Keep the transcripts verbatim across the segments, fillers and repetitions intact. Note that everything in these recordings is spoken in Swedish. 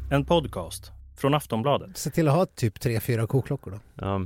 En podcast från Aftonbladet. Se till att ha typ tre, fyra koklockor då. Ja.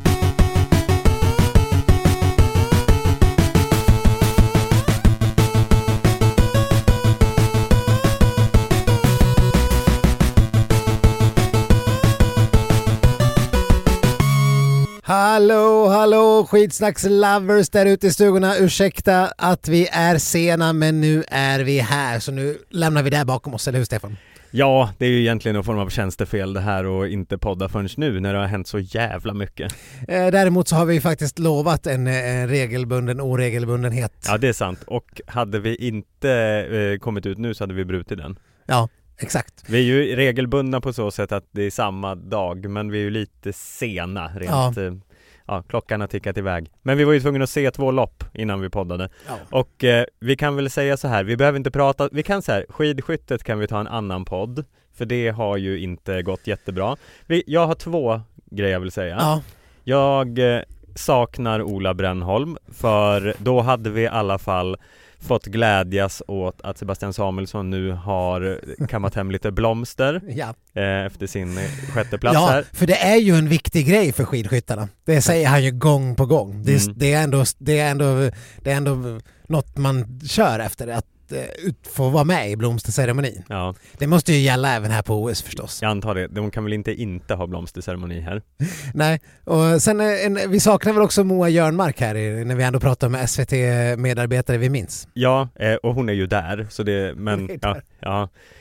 Hallå, hallå, skitsnacks-lovers där ute i stugorna. Ursäkta att vi är sena, men nu är vi här. Så nu lämnar vi det bakom oss, eller hur Stefan? Ja, det är ju egentligen någon form av tjänstefel det här och inte podda förrän nu när det har hänt så jävla mycket. Eh, däremot så har vi faktiskt lovat en, en regelbunden oregelbundenhet. Ja, det är sant. Och hade vi inte eh, kommit ut nu så hade vi brutit den. Ja, exakt. Vi är ju regelbundna på så sätt att det är samma dag, men vi är ju lite sena rent. Ja. Eh, ja, klockan har tickat iväg. Men vi var ju tvungna att se två lopp innan vi poddade. Ja. Och eh, vi kan väl säga så här, vi behöver inte prata, vi kan säga skidskyttet kan vi ta en annan podd, för det har ju inte gått jättebra. Vi, jag har två grejer jag vill säga. Ja. Jag eh, saknar Ola Brännholm, för då hade vi i alla fall fått glädjas åt att Sebastian Samuelsson nu har kammat hem lite blomster ja. eh, efter sin sjätte plats ja, här. För det är ju en viktig grej för skidskyttarna. Det säger han ju gång på gång. Det är, mm. det är, ändå, det är, ändå, det är ändå något man kör efter, att ut få vara med i blomsterceremonin. Ja. Det måste ju gälla även här på O S förstås. Jag antar det. De kan väl inte inte ha blomsterceremoni här? Nej, och sen en, vi saknar väl också Moa Jörnmark här när vi ändå pratar med S V T-medarbetare vi minns. Ja, och hon är ju där, så det, men ja, ja.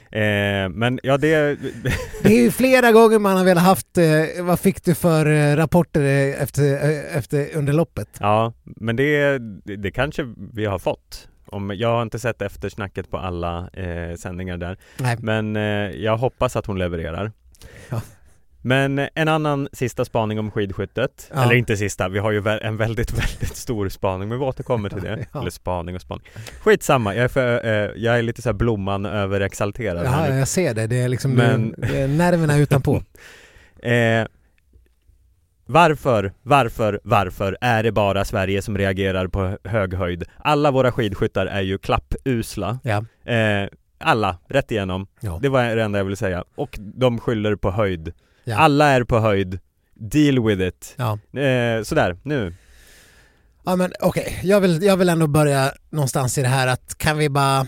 Eh, men ja, det det är ju flera gånger man har väl haft eh, vad fick du för eh, rapporter efter, eh, efter under loppet? Ja, men det, det, det kanske vi har fått. Om, jag har inte sett eftersnacket på alla eh, sändningar där. Nej. Men eh, jag hoppas att hon levererar. Ja. Men eh, en annan sista spaning om skidskyttet. Ja. Eller inte sista, vi har ju vä- en väldigt, väldigt stor spaning. Men vi återkommer till det. Ja. Eller spaning och spaning. Skitsamma, jag är, för, eh, jag är lite så här blomman överexalterad. Ja, jag ser det. Det är liksom men... det är nerverna utanpå. eh, Varför, varför, varför är det bara Sverige som reagerar på hög höjd? Alla våra skidskyttar är ju klappusla. Ja. Eh, alla, rätt igenom. Ja. Det var det enda jag ville säga. Och de skyller på höjd. Ja. Alla är på höjd. Deal with it. Ja. Eh, sådär, nu. Ja, men okej. Okay. Jag vill, jag vill ändå börja någonstans i det här att kan vi bara...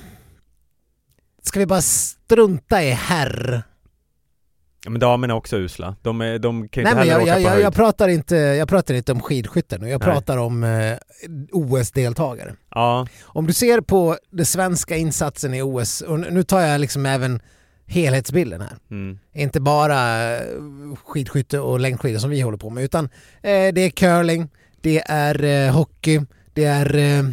Ska vi bara strunta i herr... Ja, men damerna är också usla. De, är, de kan ju Nej, inte men heller jag, åka jag, på jag, höjd. jag, pratar inte, jag pratar inte om skidskytten nu. Jag Nej. pratar om eh, O S-deltagare. Ja. Om du ser på den svenska insatsen i O S, och nu tar jag liksom även helhetsbilden här. Mm. Inte bara skidskytte och längdskidor som vi håller på med, utan eh, det är curling, det är eh, hockey, det är... Eh,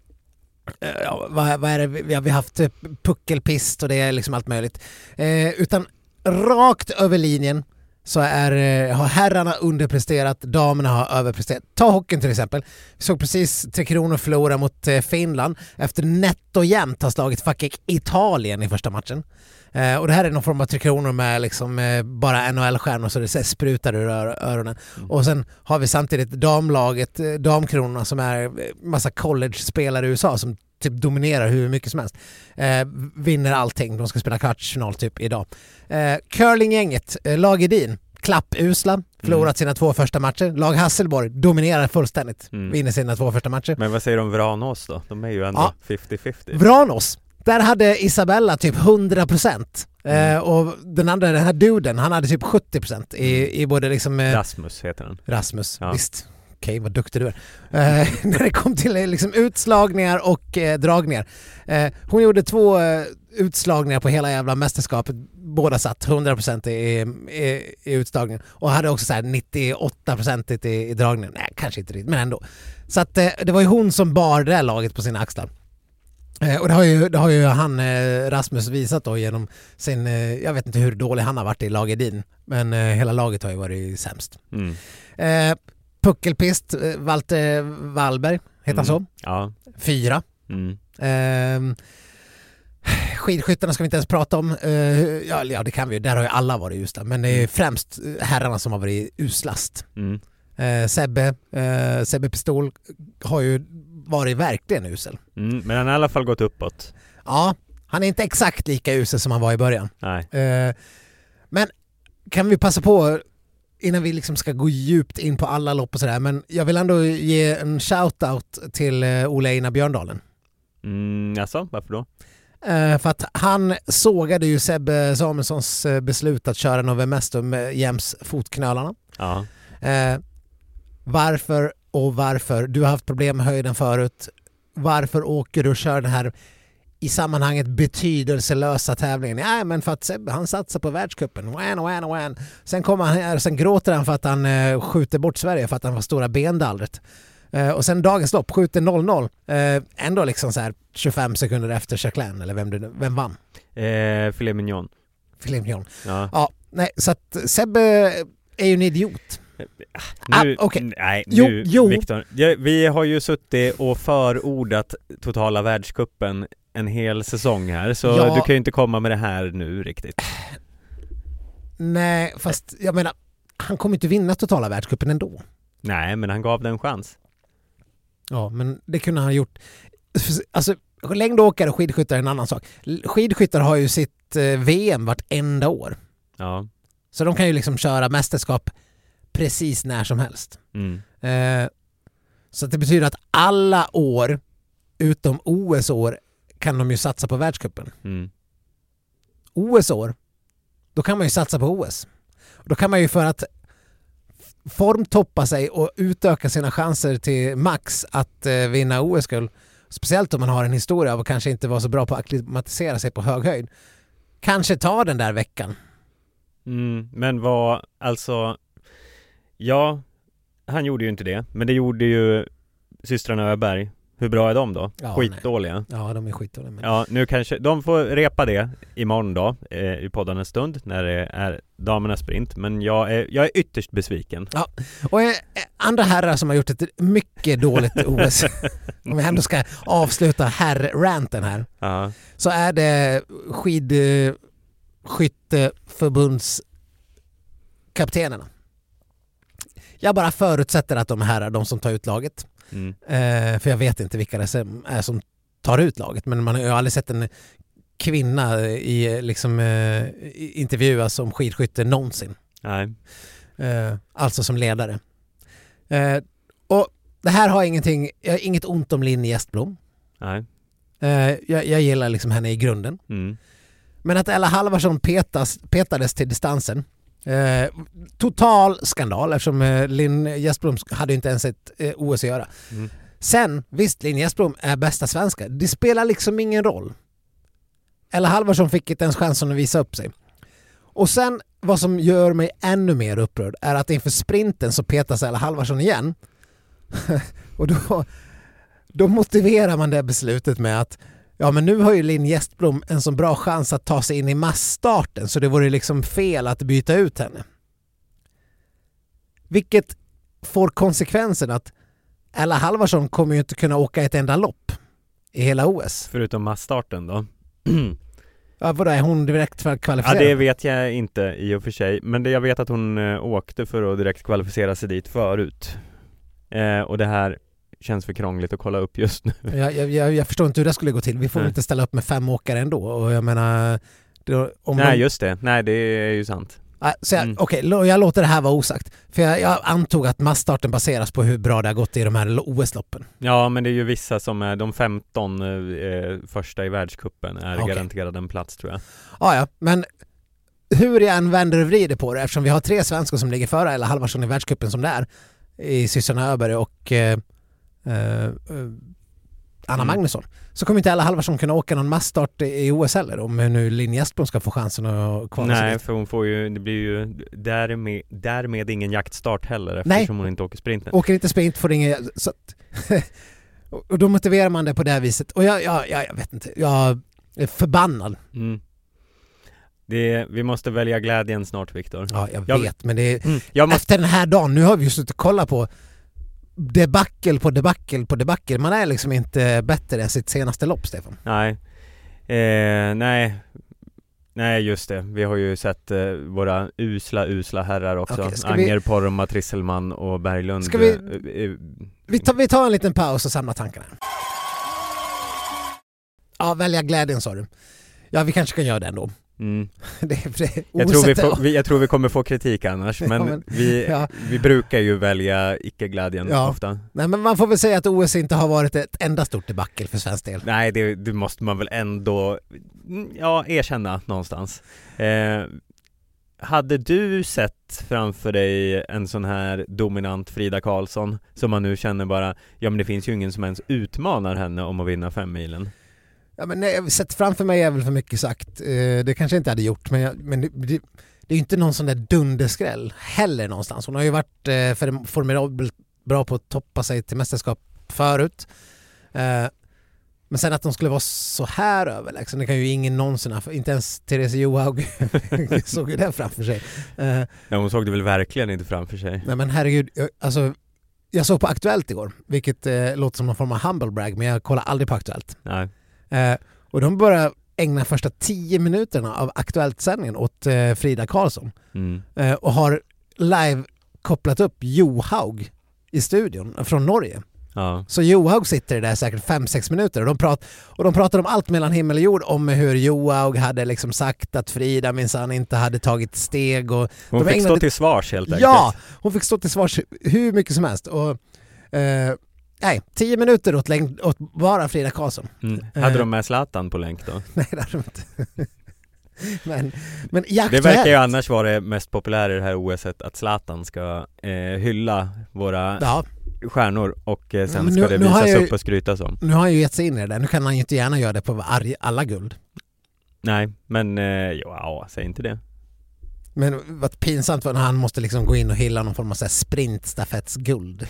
ja, vad, vad är det? Vi har, vi har haft puckelpist och det är liksom allt möjligt. Eh, utan rakt över linjen så är, har herrarna underpresterat, damerna har överpresterat. Ta hockeyn till exempel. Vi såg precis Tre Kronor förlora mot Finland efter nätt och jämnt har slagit fucking Italien i första matchen. Eh, och det här är någon form av Tre Kronor med liksom, eh, bara N H L-stjärnor så det så sprutar ur öronen. Mm. Och sen har vi samtidigt damlaget, eh, damkronorna som är massa college-spelare i U S A som typ dominerar hur mycket som helst. Eh, vinner allting. De ska spela kvartsfinal typ idag. Eh, curlinggänget, eh, Lag Edin, klappusla, förlorat mm. sina två första matcher. Lag Hasselborg dominerar fullständigt. Mm. Vinner sina två första matcher. Men vad säger du om Vranås då? De är ju ändå ja. femtio femtio. Vranås. Där hade Isabella typ hundra procent. Mm. Eh, och den andra, den här duden, han hade typ sjuttio procent i, i både liksom... Eh, Rasmus heter den. Rasmus, ja. Visst. Okej, vad duktig du är. Eh, när det kom till liksom, utslagningar och eh, dragningar. Eh, hon gjorde två eh, utslagningar på hela jävla mästerskapet. Båda satt hundra procent i, i, i utslagningen. Och hade också så här nittioåtta procent i, i dragningen. Nej, kanske inte riktigt, men ändå. Så att, eh, det var ju hon som bar det här laget på sina axlar. Eh, och det har ju, det har ju han eh, Rasmus visat då genom sin... Eh, jag vet inte hur dålig han har varit i Lag Edin. Men eh, hela laget har ju varit sämst. Mm. Eh, Puckelpist, Walter Wallberg, heter han mm. så? Ja. Fyra. Mm. Eh, skidskyttarna ska vi inte ens prata om. Eh, ja, ja, det kan vi ju. Där har ju alla varit usla. Men det är främst herrarna som har varit uslast. Mm. Eh, Sebbe, eh, Sebbe Pistol har ju varit verkligen usel. Mm, men han har i alla fall gått uppåt. Ja, han är inte exakt lika usel som han var i början. Nej. Eh, Men kan vi passa på innan vi liksom ska gå djupt in på alla lopp och sådär, men jag vill ändå ge en shout-out till Ole Einar Björndalen. Mm, alltså, varför då? Uh, för att han sågade ju Sebbe Samuelssons beslut att köra Nove Mesto jäms fotknölarna. Ja. Uh, varför och varför? Du har haft problem med höjden förut. Varför åker du och kör den här i sammanhanget betydelselösa tävlingen? Ja, men för att Sebbe, han satsar på världscupen. Wan, wan, wan. Sen kommer han här, sen gråter han för att han uh, skjuter bort Sverige för att han var stora bendallret. Uh, och sen dagens lopp skjuter noll noll. Uh, ändå liksom så här tjugofem sekunder efter Jacqueline, eller vem, du, vem vann? Eh, Filet Mignon. Filet Mignon. Ja. Ja, nej, så att Sebbe är ju en idiot. Nu, ah, okay. Nej, jo, nu, jo. Victor. Ja, vi har ju suttit och förordat totala världscupen en hel säsong här, så ja. Du kan ju inte komma med det här nu riktigt. Nej, fast jag menar, han kommer inte vinna totala världscupen ändå. Nej, men han gav den en chans. Ja, men det kunde han ha gjort. Alltså, längdåkare och skidskyttar är en annan sak. Skidskyttar har ju sitt eh, V M vartenda år. Ja. Så de kan ju liksom köra mästerskap precis när som helst. Mm. Eh, så det betyder att alla år utom O S-år kan de ju satsa på världscupen. Mm. O S-år, då kan man ju satsa på O S. Då kan man ju för att formtoppa sig och utöka sina chanser till max att eh, vinna O S-guld. Speciellt om man har en historia av att kanske inte vara så bra på att akklimatisera sig på hög höjd. Kanske ta den där veckan. Mm, men vad, alltså, ja, han gjorde ju inte det. Men det gjorde ju systrarna Öberg. Hur bra är de då? Ja, skitdåliga. Nej. Ja, de är skitdåliga. Men... Ja, nu kanske, de får repa det imorgon då, eh, i podden en stund, när det är damernas sprint. Men jag är, jag är ytterst besviken. Ja, och eh, andra herrar som har gjort ett mycket dåligt O S, om vi ändå ska avsluta herr-ranten här, Ja. så är det skidskytteförbundskaptenerna. Jag bara förutsätter att de här är de som tar ut laget. Mm. Eh, för jag vet inte vilka det är som tar ut laget, men man har ju aldrig sett en kvinna i liksom eh, intervjuas som skidskytte någonsin. Nej. Eh, alltså som ledare. Eh, och det här har ingenting, jag har inget ont om Linn Gästblom. Nej. Eh, jag, jag gillar liksom henne i grunden. Mm. Men att Ella Halvarsson petas, petades till distansen. Eh, total skandal eftersom eh, Linn Gästblom hade inte ens ett eh, O S att göra. Mm. Sen, visst, Linn Gästblom är bästa svenska. Det spelar liksom ingen roll. Ella Halvarsson fick inte ens chansen att visa upp sig. Och sen, vad som gör mig ännu mer upprörd är att inför sprinten så petas Ella Halvarsson igen. Och då, då motiverar man det beslutet med att ja, men nu har ju Linn Gästblom en så bra chans att ta sig in i massstarten, så det vore liksom fel att byta ut henne. Vilket får konsekvensen att Ella Halvarsson kommer ju inte kunna åka ett enda lopp i hela O S. Förutom massstarten då. Ja, vadå, är hon direkt för att kvalificera? Ja, det vet jag inte i och för sig. Men det, jag vet att hon äh, åkte för att direkt kvalificera sig dit förut. Eh, och det här känns för krångligt att kolla upp just nu. Jag, jag, jag förstår inte hur det skulle gå till. Vi får Nej. inte ställa upp med fem åkare ändå. Och jag menar... Då, om Nej, de... just det. Nej, det är ju sant. Så jag, Mm. Okej, okay, jag låter det här vara osagt. För jag, jag antog att massstarten baseras på hur bra det har gått i de här O S-loppen. Ja, men det är ju vissa som är de femton eh, första i världscupen är Okay. garanterade en plats, tror jag. Ja, ja, men hur jag än vänder och vrider på det, eftersom vi har tre svenskar som ligger före Ella Halvarsson i världscupen som det är, i systrarna Öberg och eh, eh, Anna Mm. Magnusson, så kommer inte Ella Halvarsson kunna åka någon massstart i O S heller, om nu Linn Gästblom ska få chansen att kvala sig Nej, dit. för hon får ju, det blir ju därmed, därmed ingen jaktstart heller, Nej. eftersom hon inte åker sprinten. Åker inte sprint får ingen... Så att, och då motiverar man det på det här viset. Och jag, jag, jag, jag vet inte, jag är förbannad. Mm. Det, vi måste välja glädjen snart, Viktor. Ja, jag, Jag- vet, men det är... Mm. Jag måste... Efter den här dagen, nu har vi ju suttit och kollat på debackel på debackel på debackel. Man är liksom inte bättre än sitt senaste lopp, Stefan. Nej. Eh, nej. Nej, just det. Vi har ju sett eh, våra usla, usla herrar också. Okej, ska vi- Anger, Poromaa, Trisselman och Berglund. Ska vi- eh, eh, Vi tar, vi tar en liten paus och samlar tankarna. Ja, välja glädjen, sa du. Ja, vi kanske kan göra det ändå. Mm. det, det, jag, tror vi får, vi, jag tror vi kommer få kritik annars, men, ja, men vi, ja. vi brukar ju välja icke-glädjen ja. ofta. Nej, men man får väl säga att O S inte har varit ett enda stort debacle för svensk del. Nej, det, det måste man väl ändå ja, erkänna någonstans. Eh, hade du sett framför dig en sån här dominant Frida Karlsson som man nu känner bara, ja men det finns ju ingen som ens utmanar henne om att vinna fem milen? Ja, men nej, sett framför mig är väl för mycket sagt. Eh, det kanske jag inte hade gjort, men, jag, men det, det, det är ju inte någon sån där dunderskräll heller någonstans. Hon har ju varit eh, för, formidabelt bra på att toppa sig till mästerskap förut. Eh, men sen att de skulle vara så här överlägsen, det kan ju ingen någonsin ha, inte ens Therese Johaug såg ju det framför sig. Eh, ja, hon såg det väl verkligen inte framför sig. Nej men herregud, jag, alltså jag såg på Aktuellt igår, vilket eh, låter som någon form av humble brag, men jag kollar aldrig på Aktuellt. Nej. Eh, och de börjar ägna första tio minuterna av Aktuellt-sändningen åt eh, Frida Karlsson. Mm. Eh, och har live kopplat upp Johaug i studion från Norge. Ja. Så Johaug sitter där säkert fem sex minuter och de, prat, och de pratar om allt mellan himmel och jord, om hur Johaug hade liksom sagt att Frida minsann inte hade tagit steg. Och hon de fick ägnade... stå till svars helt enkelt. Ja, hon fick stå till svars hur mycket som helst. Och, eh, nej, tio minuter åt, länk, åt bara Frida Karlsson. Mm. Hade eh. de med Zlatan på länk då? Nej, det hade de inte. men, men det verkar ju annars vara det mest populära i det här O S-et att Zlatan ska eh, hylla våra... Ja. stjärnor och eh, sen ska nu, det visas ju, upp och skrytas om. Nu har han ju gett sig in i det där. Nu kan han ju inte gärna göra det på alla guld. Nej, men eh, ja, säg inte det. Men vad pinsamt var när han måste liksom gå in och hylla någon form av sprintstafettsguld.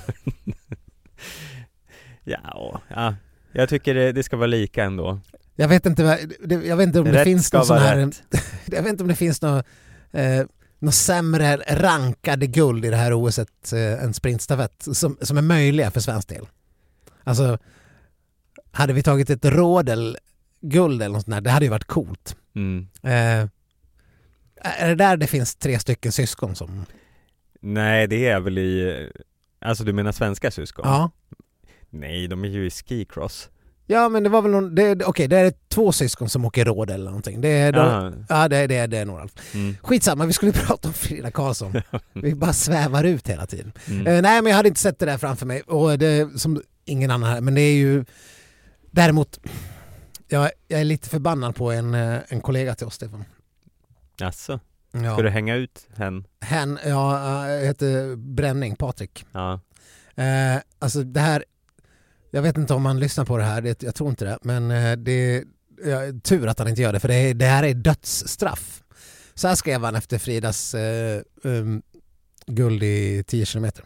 ja, ja, jag tycker det, det ska vara lika ändå. Jag vet inte, jag vet inte om det rätt finns någon sån här... Jag vet inte om det finns någon... Eh, något sämre rankade guld i det här O S-et eh, än sprintstafett som, som är möjliga för svensk del. Alltså, hade vi tagit ett rådelguld eller något sånt där, det hade ju varit coolt. Mm. Eh, är det där det finns tre stycken syskon som... Nej, det är väl i... Alltså, du menar svenska syskon? Ja. Nej, de är ju i skicross. Ja, men det var väl någon... Det, okej, okay, det är två syskon som åker råd eller någonting. Det är, de, ja, det, det, det är några. Mm. Skitsamma, vi skulle prata om Frida Karlsson. Vi bara svävar ut hela tiden. Mm. Eh, nej, men jag hade inte sett det där framför mig. Och det som ingen annan här. Men det är ju... Däremot, jag, jag är lite förbannad på en, en kollega till oss, Stefan. Asså? Ja. Ska du hänga ut hen? Hen, ja, jag heter Bränning, Patrik. Ja. Eh, alltså det här... Jag vet inte om man lyssnar på det här, det, jag tror inte det. Men det är ja, tur att han inte gör det, för det, är, det här är dödsstraff. Så här skrev han efter Fridas eh, um, guld i tio kilometer.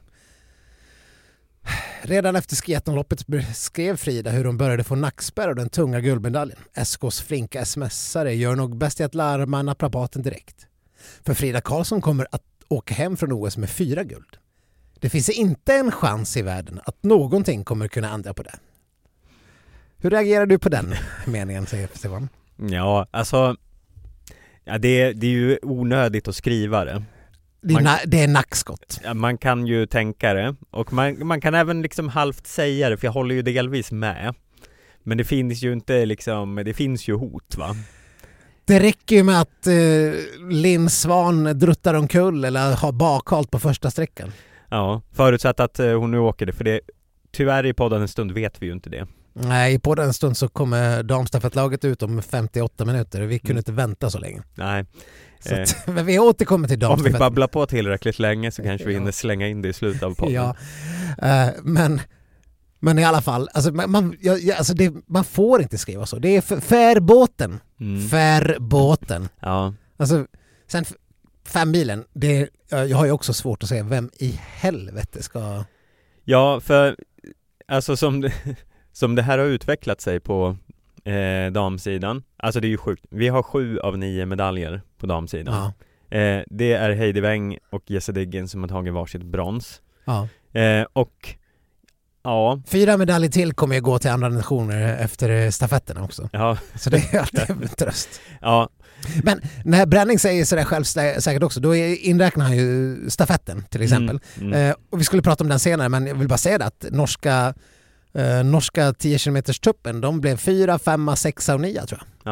Redan efter skiathlonloppet skrev Frida hur hon började få nackspärr och den tunga guldmedaljen. S K:s flinka smsare gör nog bäst i att larma naprapaten direkt. För Frida Karlsson kommer att åka hem från O S med fyra guld. Det finns inte en chans i världen att någonting kommer kunna ändra på det. Hur reagerar du på den meningen, säger Stefan? Ja, alltså ja, det, det är ju onödigt att skriva det. Det är, man, na- det är nackskott. Ja, man kan ju tänka det. Och man, man kan även liksom halvt säga det, för jag håller ju delvis med. Men det finns ju inte liksom, det finns ju hot, va? Det räcker ju med att eh, Linn Svan druttar omkull eller har bakhalt på första sträckan. Ja, förutsatt att eh, hon nu åker det, för det tyvärr i podden en stund vet vi ju inte det. Nej, på den stund så kommer damstafettlaget ut om femtioåtta minuter och vi kunde mm. inte vänta så länge. Nej. Så att, eh, men vi återkommer till damstafett. Om vi babblar på tillräckligt länge så kanske vi hinner slänga in det i slutet av podden. Ja, eh, men, men i alla fall, alltså, man, ja, alltså det, man får inte skriva så. Det är f- färbåten. Mm. Färbåten. Ja. Alltså, sen fem milen, det, jag har ju också svårt att säga vem i helvete ska... Ja, för alltså som det, som det här har utvecklat sig på eh, damsidan, alltså det är ju sjukt. Vi har sju av nio medaljer på damsidan. Ja. Eh, det är Heidi Weng och Jesse Diggen som har tagit varsitt brons. Ja. Eh, och ja. Fyra medaljer till kommer ju gå till andra nationer efter stafetterna också. Ja. Så det är alltid en tröst. Ja. Men när Bränning säger sådär själv säkert också, då inräknar han ju stafetten till exempel. Mm, mm. Eh, och vi skulle prata om den senare, men jag vill bara säga det att norska, eh, norska tio kilometers tuppen, de blev fyra, femma, sexa och nia tror jag. Ja,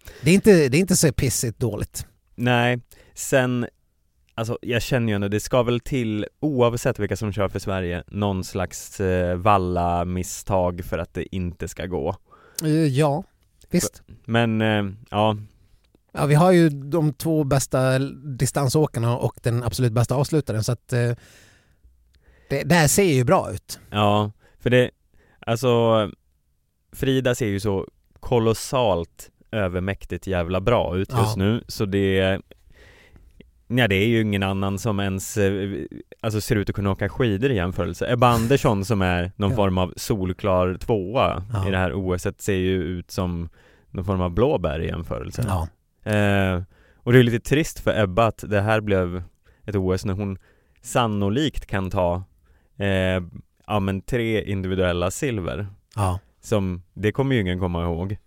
Det är inte, det är inte så pissigt dåligt. Nej, sen alltså jag känner ju ändå, det ska väl till oavsett vilka som kör för Sverige någon slags eh, valla misstag för att det inte ska gå. Ja, visst. Men eh, ja. Ja, vi har ju de två bästa distansåkarna och den absolut bästa avslutaren, så att eh, det, det här ser ju bra ut. Ja, för det, alltså Frida ser ju så kolossalt övermäktigt jävla bra ut just ja. nu, så det ja, det är ju ingen annan som ens alltså ser ut att kunna åka skidor i jämförelse. Ebba Andersson som är någon ja. form av solklar tvåa ja. i det här O S-et ser ju ut som någon form av blåbär i jämförelse. Ja. Eh, och det är lite trist för Ebba att det här blev ett O S när hon sannolikt kan ta eh, ja, men tre individuella silver. Ja. Som, det kommer ju ingen komma ihåg.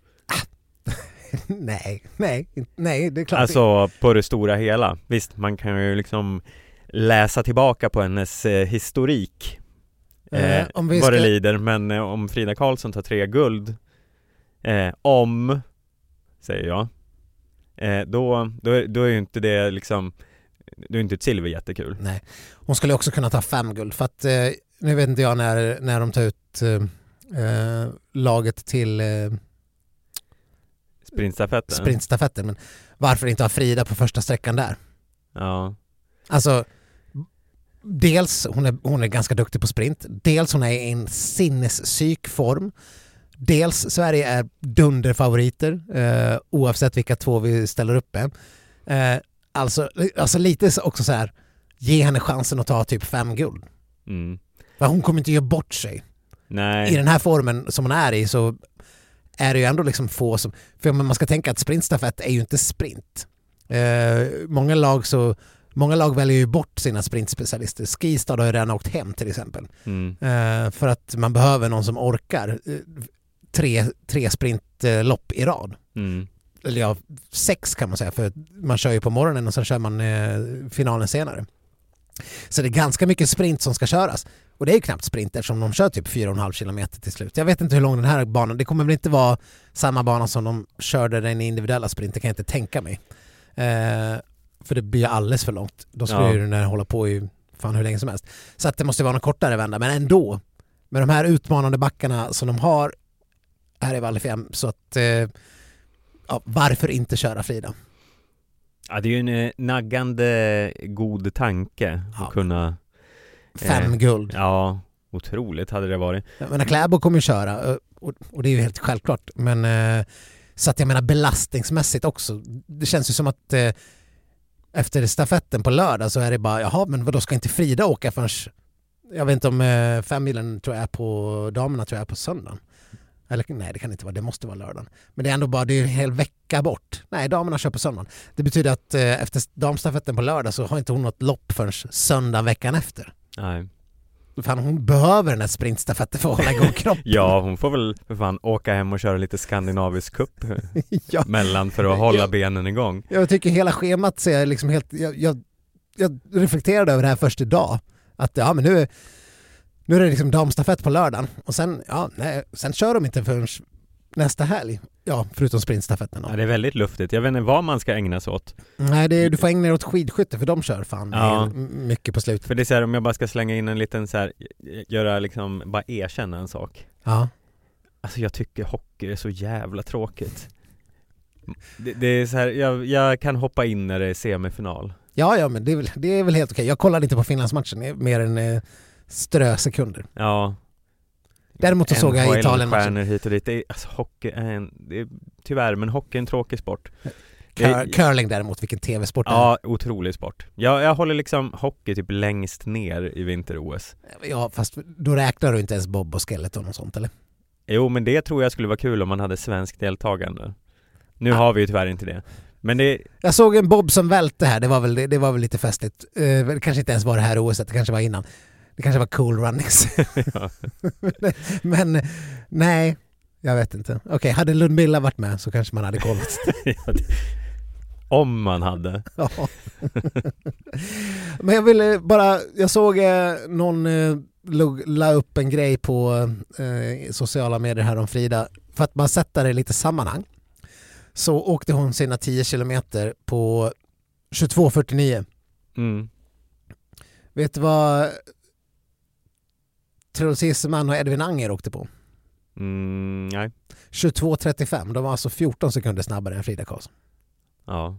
nej, nej, nej, det är klart. Alltså på det stora hela. Visst, man kan ju liksom läsa tillbaka på hennes eh, historik eh, om vi vad ska... det lider, men eh, om Frida Karlsson tar tre guld eh, om, säger jag, eh, då, då, då är ju inte det liksom, då är inte ett silver jättekul. Nej, hon skulle också kunna ta fem guld, för att eh, nu vet inte jag när, när de tar ut eh, laget till eh, sprintstafetten. sprintstafetten, men varför inte ha Frida på första sträckan där? Ja. Alltså, dels hon är, hon är ganska duktig på sprint, dels hon är i en sinnespsykform, dels Sverige är dunderfavoriter eh, oavsett vilka två vi ställer upp med. Eh, alltså, alltså lite också så här, ge henne chansen att ta typ fem guld. Mm. För hon kommer inte göra bort sig. Nej. I den här formen som hon är i så är det ju ändå liksom få som, för man ska tänka att sprintstafett är ju inte sprint. Eh, många lag så många lag väljer ju bort sina sprintspecialister. Skistad har ju redan åkt hem till exempel. Mm. Eh, för att man behöver någon som orkar eh, tre, tre sprintlopp i rad. Mm. Eller ja, sex kan man säga, för man kör ju på morgonen och sen kör man eh, finalen senare. Så det är ganska mycket sprint som ska köras. Och det är ju knappt sprint eftersom de kör typ fyra komma fem kilometer till slut. Jag vet inte hur lång den här banan, det kommer väl inte vara samma bana som de körde den individuella sprint, det kan jag inte tänka mig. Eh, för det blir alldeles för långt. Då skulle ja. ju den här hålla på i fan hur länge som helst. Så att det måste vara en kortare vända, men ändå med de här utmanande backarna som de har här i Val di Fiemme, så att eh, ja, varför inte köra Frida? Ja, det är ju en eh, naggande god tanke ja. att kunna fem eh, guld. Ja, otroligt hade det varit. Jag menar, Kläbo kommer ju köra och, och det är ju helt självklart, men eh, så att jag menar belastningsmässigt också. Det känns ju som att eh, efter stafetten på lördag så är det bara, jaha, men vad då ska inte Frida åka förrän, jag vet inte om eh, femmilen tror jag är på, damerna tror jag är på söndagen. Eller nej, det kan inte vara, det måste vara lördagen. Men det är ändå bara, det är en hel vecka bort. Nej, damerna kör på söndagen. Det betyder att eh, efter damstafetten på lördag så har inte hon något lopp förrän söndag veckan efter. Nej. Fan, hon behöver den här sprintstafetten för att hålla igång kroppen. Ja, hon får väl för fan åka hem och köra lite skandinavisk cup ja. mellan för att hålla jag, benen igång. Jag tycker hela schemat ser liksom helt, jag, jag, jag reflekterade över det här först idag. Att ja, men nu Nu är det liksom damstafett på lördagen och sen, ja, nej, sen kör de inte förrän nästa helg. Ja, förutom sprintstafetten. Ja, det är väldigt luftigt. Jag vet inte vad man ska ägna sig åt. Nej, det är, du får ägna dig åt skidskytte för de kör fan ja. mycket på slutet. För det är så här, om jag bara ska slänga in en liten så här, göra liksom, bara erkänna en sak. Ja. Alltså jag tycker hockey är så jävla tråkigt. Det, det är så här, jag, jag kan hoppa in när det är semifinal. Ja, ja, men det är väl, det är väl helt okej. Jag kollade inte på Finlandsmatchen mer än eh, strö sekunder. Ja. Däremot så såg jag Italien stjärnor hit och dit. Det är, alltså, hockey är en, det är, tyvärr, men hockey är en tråkig sport. Cur- curling däremot, vilken tv-sport det är. Ja, otrolig sport. Jag, jag håller liksom hockey typ längst ner i vinter-O S. Ja, fast då räknar du inte ens bob och skeleton och sånt, eller? Jo, men det tror jag skulle vara kul om man hade svensk deltagande. Nu ah. har vi ju tyvärr inte det. Men det... Jag såg en bob som välte här, det var väl, det, det var väl lite festligt. Uh, det kanske inte ens var det här O S, det kanske var innan. Det kanske var cool runnings. Men nej, jag vet inte. Okej, okay, hade Ludmilla varit med så kanske man hade kollat. Om man hade. Ja. Men jag ville bara, jag såg eh, någon eh, la upp en grej på eh, sociala medier här om Frida. För att man sätter det i lite sammanhang. så åkte hon sina tio kilometer på tjugotvå fyrtionio. Mm. Vet du vad Theodor Tisserman och Edvin Anger åkte på? Mm, nej. tjugotvå trettiofem. De var alltså fjorton sekunder snabbare än Frida Karlsson. Ja.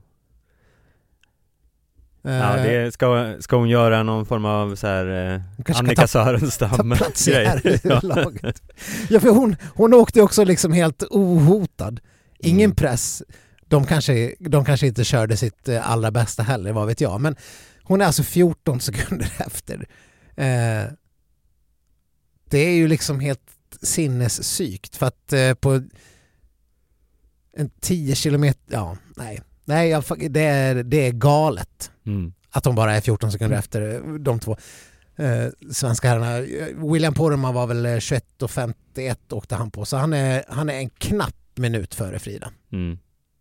Uh, Ja, det ska, ska hon göra någon form av så här eh, Annika Sörenstam grej. Ja. Laget. Ja, för hon, hon åkte också liksom helt ohotad. Ingen mm. press. De kanske, de kanske inte körde sitt allra bästa heller, vad vet jag. Men hon är alltså fjorton sekunder efter. Eh, det är ju liksom helt sinnessykt. För att eh, på en tio kilometer... Ja, nej. Nej, jag, det, är, det är galet. Mm. Att de bara är fjorton sekunder mm. efter de två eh, svenska herrarna. William Poromaa var väl tjugoett och femtioett åkte han på. Så han är, han är en knapp minut före Frida. Mm.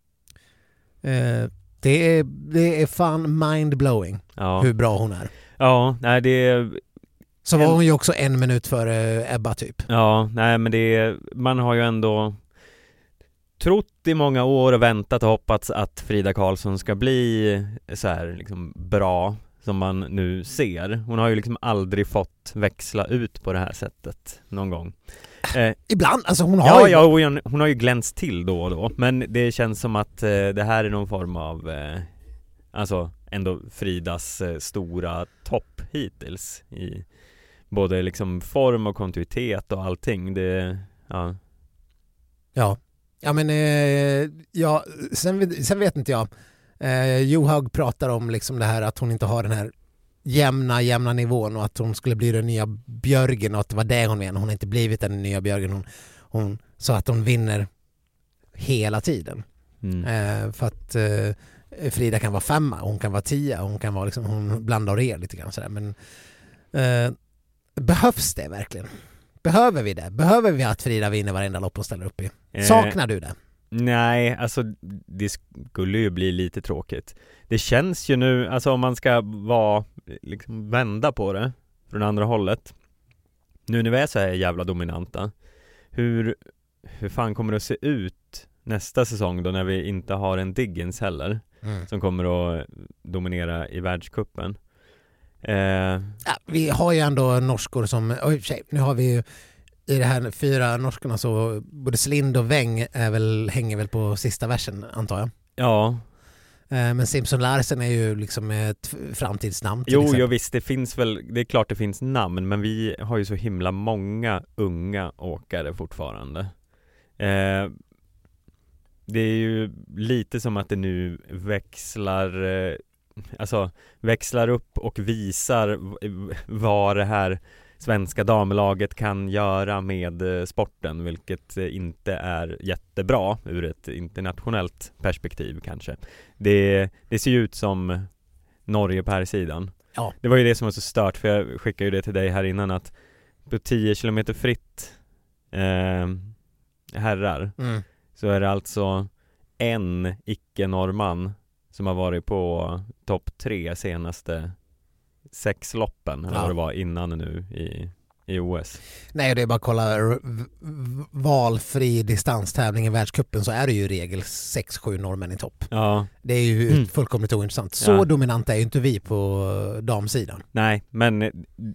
Eh, det, är, det är fan mind-blowing ja. hur bra hon är. Ja, nej det är... Så var hon ju också en minut före Ebba typ. Ja, nej men det är... Man har ju ändå trott i många år och väntat och hoppats att Frida Karlsson ska bli så här liksom bra som man nu ser. Hon har ju liksom aldrig fått växla ut på det här sättet någon gång. Eh, Ibland, alltså hon har ja, ju... ja, hon, hon har ju glänst till då och då. Men det känns som att eh, det här är någon form av eh, alltså ändå Fridas eh, stora topp hittills i både liksom form och kontinuitet och allting. Det, ja. Ja. Ja, men eh, ja, sen, sen vet inte jag. Eh, Johaug pratar om liksom det här att hon inte har den här jämna, jämna nivån och att hon skulle bli den nya Björgen och att det var det hon menade. Hon har inte blivit den nya Björgen. Hon, hon, så att hon vinner hela tiden. Mm. Eh, för att eh, Frida kan vara femma, hon kan vara tia, hon kan vara liksom, hon blandar och rer lite grann sådär. Men eh, behövs det verkligen? Behöver vi det? Behöver vi att Frida vinner varenda lopp och ställer upp i? Saknar du det? Eh, nej, alltså det skulle ju bli lite tråkigt. Det känns ju nu, alltså om man ska vara, liksom vända på det från andra hållet. Nu när vi är så här jävla dominanta, hur, hur fan kommer det att se ut nästa säsong då när vi inte har en Diggins heller mm. som kommer att dominera i världscupen? Eh, ja, vi har ju ändå norskor som, oh, tjej, nu har vi ju i det här fyra norskorna så både Slind och Weng är väl, hänger väl på sista versen antar jag. Ja. Eh, men Simpson Larsen är ju liksom ett framtidsnamn. Jo, jo visst, det finns väl, det är klart det finns namn, men vi har ju så himla många unga åkare fortfarande. Eh, det är ju lite som att det nu växlar eh, alltså växlar upp och visar vad det här svenska damlaget kan göra med sporten, vilket inte är jättebra ur ett internationellt perspektiv kanske. Det, det ser ut som Norge på här sidan. Ja. Det var ju det som var så stört, för jag skickade ju det till dig här innan, att på tio kilometer fritt eh, herrar mm. så är det alltså en icke-norrman som har varit på topp tre senaste sex loppen, eller ja. vad det var innan nu i, i O S. Nej, det är bara att kolla v- v- valfri distanstävling i världscupen, så är det ju i regel sex sju norrmän i topp. Ja. Det är ju mm. fullkomligt ointressant. Så ja. dominanta är ju inte vi på damsidan. Nej, men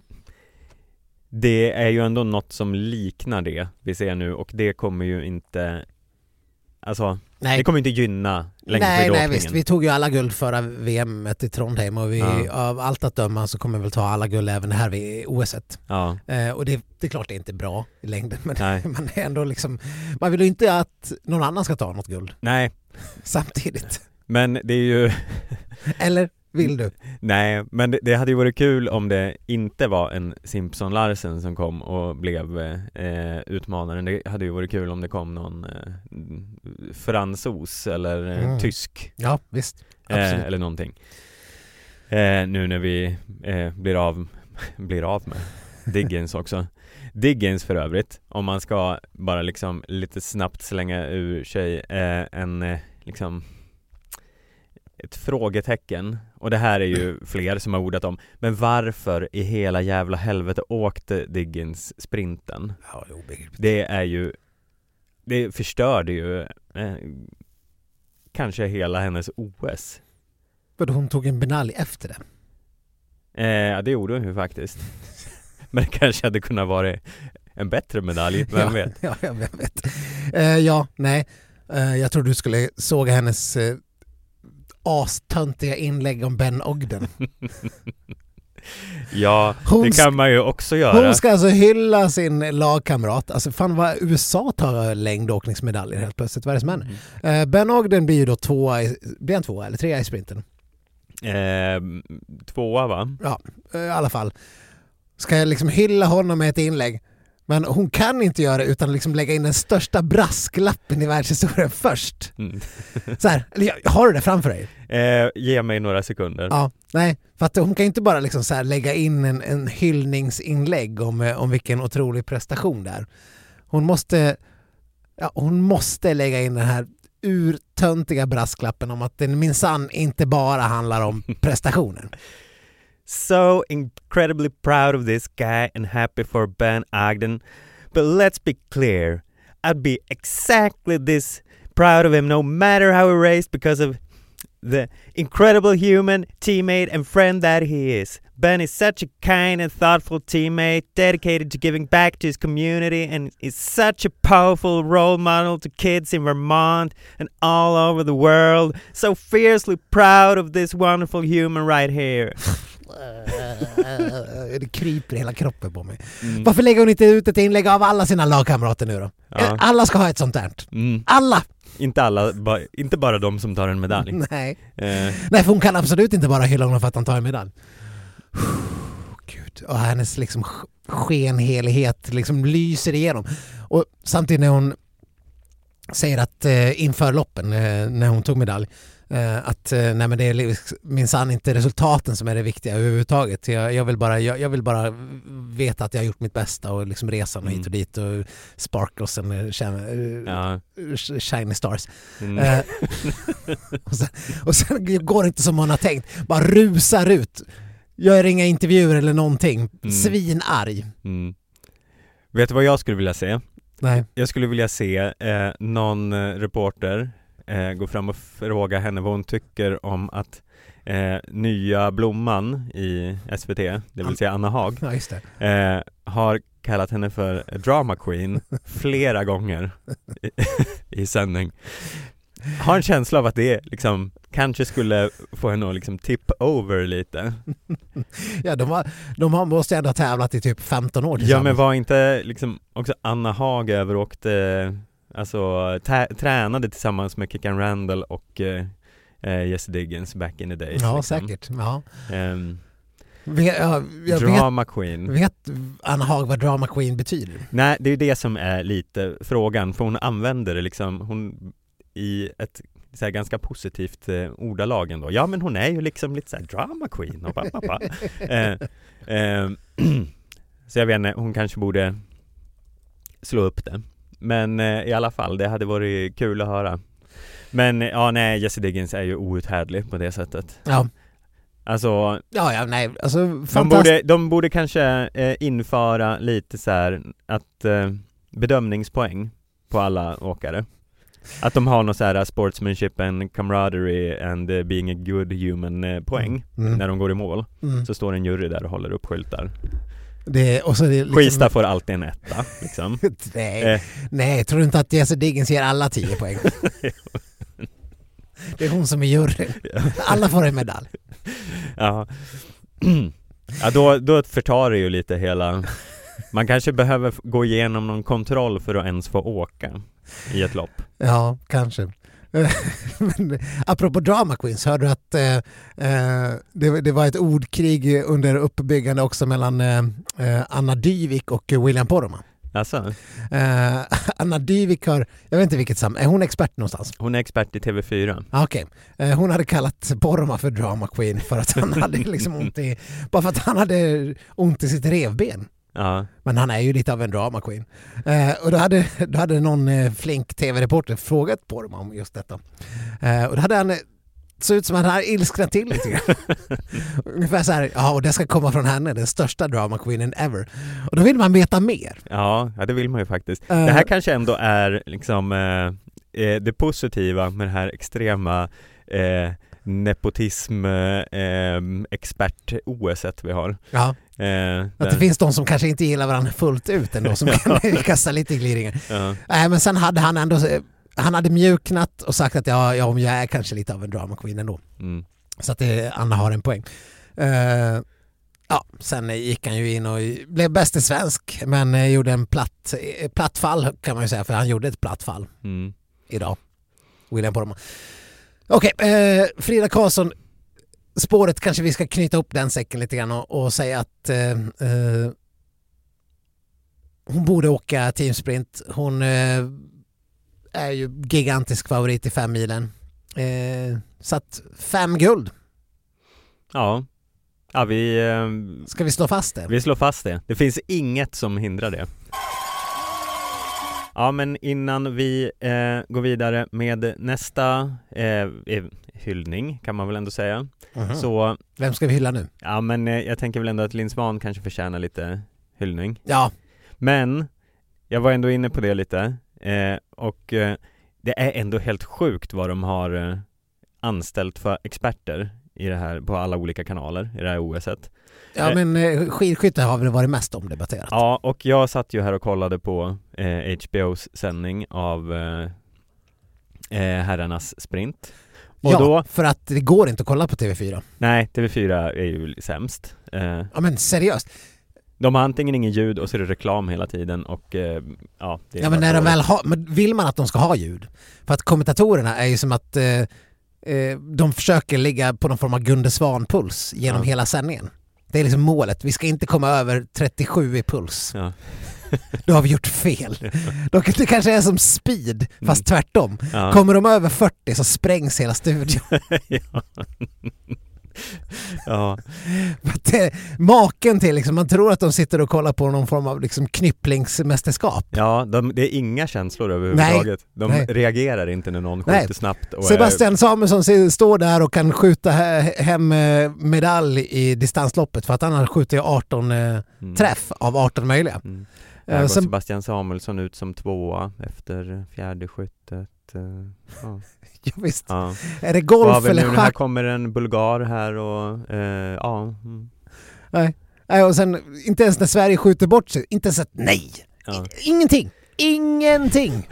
det är ju ändå något som liknar det vi ser nu, och det kommer ju inte, alltså nej. det kommer inte gynna längdskidåkningen. Nej, nej visst, vi tog ju alla guld förra V M-et i Trondheim, och vi, ja. av allt att döma så kommer vi väl ta alla guld även här vid O S-et. Ja. Eh, och det, det är klart det är inte bra i längden, men man är ändå liksom, man vill ju inte att någon annan ska ta något guld. Nej. Samtidigt. Men det är ju... Eller vill du? Nej, men det, det hade ju varit kul om det inte var en Simpson Larsen som kom och blev eh, utmanaren. Det hade ju varit kul om det kom någon eh, fransos eller eh, mm. tysk. Ja, visst. Eh, eller någonting. Eh, nu när vi eh, blir av blir av med Diggins också. Diggins för övrigt, om man ska bara liksom lite snabbt slänga ur sig eh, en eh, liksom ett frågetecken, och det här är ju fler som har ordat om, men varför i hela jävla helvete åkte Diggins sprinten? Ja, det är ju, det förstörde ju eh, kanske hela hennes O S. För hon tog en medalj efter det. Eh, det gjorde hon ju faktiskt. Men det kanske hade kunnat vara en bättre medalj, vem ja, vet? Ja, jag vet. Uh, ja, nej. Uh, jag tror du skulle såga hennes uh, astöntiga inlägg om Ben Ogden. Ja, hon det kan man ju också göra. Hon ska alltså hylla sin lagkamrat. Alltså fan vad U S A tar längdåkningsmedaljer helt plötsligt. Vad är det som händer? Mm. Uh, Ben Ogden blir ju då tvåa, i, blir han tvåa eller trea i sprinten? Eh, tvåa va? Ja, i alla fall. Ska jag liksom hylla honom med ett inlägg? Men hon kan inte göra det utan liksom lägga in den största brasklappen i världshistorien först. Mm. Så här, har du det framför dig? Eh, ge mig några sekunder. Ja, nej. För att hon kan inte bara liksom så här lägga in en, en hyllningsinlägg om, om vilken otrolig prestation det är. Hon måste, ja, hon måste lägga in den här urtöntiga brasklappen om att den minsann inte bara handlar om prestationen. So incredibly proud of this guy and happy for Ben Ogden. But let's be clear, I'd be exactly this proud of him no matter how he raced because of the incredible human, teammate and friend that he is. Ben is such a kind and thoughtful teammate, dedicated to giving back to his community, and is such a powerful role model to kids in Vermont and all over the world. So fiercely proud of this wonderful human right here. Det kryper hela kroppen på mig. Mm. Varför lägger hon inte ut ett inlägg av alla sina lagkamrater nu då? Ja. Alla ska ha ett sånt där. Mm. Alla! Inte alla, ba, inte bara de som tar en medalj. Nej. Eh. Nej, för hon kan absolut inte bara hylla honom för att han tar en medalj. Gud. Och hennes liksom skenhelighet liksom lyser igenom. Och samtidigt när hon säger att eh, inför loppen eh, när hon tog medalj Uh, att uh, nej men det är minsann inte resultaten som är det viktiga överhuvudtaget. Jag, jag, vill bara, jag, jag vill bara veta att jag har gjort mitt bästa och liksom resan och mm. hit och dit och sparkles och uh, ja. shiny stars. Mm. Uh, och, sen, och sen går det inte som man har tänkt. Bara rusar ut. Gör inga intervjuer eller någonting. Mm. Svinarg. Mm. Vet du vad jag skulle vilja se? Nej. Jag skulle vilja se eh, någon eh, reporter Eh, gå fram och fråga henne vad hon tycker om att eh, nya blomman i S V T, det vill säga Anna Haag, ja, just det. Eh, har kallat henne för drama queen flera gånger i, i sändning. Har en känsla av att det liksom kanske skulle få henne att liksom tip over lite. Ja, de har, de har måste ändå ha tävlat i typ femton år tillsammans. Ja, men var inte liksom också Anna Haag överåkte, alltså tä- tränade tillsammans med Kickan Randall och eh, Jesse Diggins back in the days. Ja, liksom. säkert. Ja. Um, vet, ja, jag drama vet, queen. Vet Anna Haag vad drama queen betyder? Nej, det är det som är lite frågan. För hon använder det liksom hon, i ett så här, ganska positivt eh, ordalag ändå. Ja, men hon är ju liksom lite så här drama queen. Och pappa. eh, eh, så jag vet inte, hon kanske borde slå upp det. Men eh, i alla fall, det hade varit kul att höra. Men ja, nej, Jesse Diggins är ju outhärdlig på det sättet. Ja. Alltså, ja, ja, nej, alltså de borde, de borde kanske eh, införa lite så här att eh, bedömningspoäng på alla åkare. Att de har någon så här sportsmanship and camaraderie and uh, being a good human uh, poäng mm. när de går i mål. Mm. Så står en jury där och håller upp skyltar. Det, och så det liksom... Skista får alltid en etta liksom. nej, eh. nej, tror du inte att Jesse Diggins ger alla tio poäng? Det är hon som är juryn. Alla får en medalj. Ja, ja då, då förtar det ju lite hela... Man kanske behöver gå igenom någon kontroll för att ens få åka i ett lopp. Ja, kanske. Men, apropå drama queens, hörde du att eh, det, det var ett ordkrig under uppbyggande också mellan eh, Anna Dyvik och William Poromaa. Alltså. Eh, Anna Dyvik har, jag vet inte vilket sam, är hon expert någonstans? Hon är expert i T V fyra. Ah, okej. Okay. Eh, hon hade kallat Poromaa för drama queen för att han hade liksom ont i, bara för att han hade ont i sitt revben. Ja. Men han är ju lite av en drama queen. Eh, och då hade, då hade någon eh, flink tv-reporter frågat på dem om just detta. Eh, och då hade han så ut som att han hade ilsknat till lite. Ungefär så här, ja, och det ska komma från henne, den största drama queenen ever. Och då vill man veta mer. Ja, ja det vill man ju faktiskt. Uh, det här kanske ändå är liksom... Eh, eh, det positiva med det här extrema eh, nepotism eh, expert-O S-et vi har. Ja. Eh, att det finns de som kanske inte gillar varandra fullt ut ändå, som kan kasta lite gliringar. Ja. Nej, men sen hade han ändå, han hade mjuknat och sagt att ja, ja, jag är kanske lite av en drama queen ändå. Mm. Så att det, Anna har en poäng. Uh, ja, sen gick han ju in och blev bäst i svensk, men gjorde en platt, platt fall kan man ju säga, för han gjorde ett platt fall mm. idag. William Poromaa. Okej, okay, uh, Frida Karlsson, spåret kanske vi ska knyta upp den säcken lite grann och, och säga att uh, uh, hon borde åka teamsprint. Hon uh, är ju gigantisk favorit i fem milen. Uh, så att fem guld. Ja. Ja, vi... Uh, ska vi slå fast det? Vi slår fast det. Det finns inget som hindrar det. Ja, men innan vi eh, går vidare med nästa eh, hyllning, kan man väl ändå säga. Uh-huh. Så, vem ska vi hylla nu? Ja, men eh, jag tänker väl ändå att Linn Svan kanske förtjänar lite hyllning. Ja. Men jag var ändå inne på det lite. Eh, och eh, det är ändå helt sjukt vad de har eh, anställt för experter i det här, på alla olika kanaler i det här O S-et. Ja, men eh, skidskytte har väl varit mest omdebatterat. Ja, och jag satt ju här och kollade på eh, H B O's sändning av eh, eh, herrarnas sprint. Och ja, då, för att det går inte att kolla på T V fyra. Nej, T V fyra är ju sämst. Eh, ja, men seriöst. De har antingen ingen ljud och så är det reklam hela tiden och eh, ja, det är ja, men när de väl har, men vill man att de ska ha ljud? För att kommentatorerna är ju som att eh, eh, de försöker ligga på någon form av Gunde Svan-puls genom ja. hela sändningen. Det är liksom målet. Vi ska inte komma över trettiosju i puls. Ja. Då har vi gjort fel. Det kanske är som speed, fast mm. tvärtom. Ja. Kommer de över fyrtio så sprängs hela studion. ja. ja. Det, maken till, liksom, man tror att de sitter och kollar på någon form av liksom, knypplingsmästerskap. Ja, de, det är inga känslor överhuvudtaget. De Nej. reagerar inte när någon skjuter Nej. snabbt. Och Sebastian är... Samuelsson står där och kan skjuta hem medalj i distansloppet för att han har skjutit arton mm. träff av arton möjliga. Mm. Här går Sen... Sebastian Samuelsson ut som tvåa efter fjärde skyttet. Ja. Ja, visst. Ja. Är det golf eller nu? schack? Här kommer en bulgar här och eh, ja. Mm. Nej. Nej, och sen inte ens när Sverige skjuter bort sig, inte ens ett nej. Ja. Ingenting. Ingenting.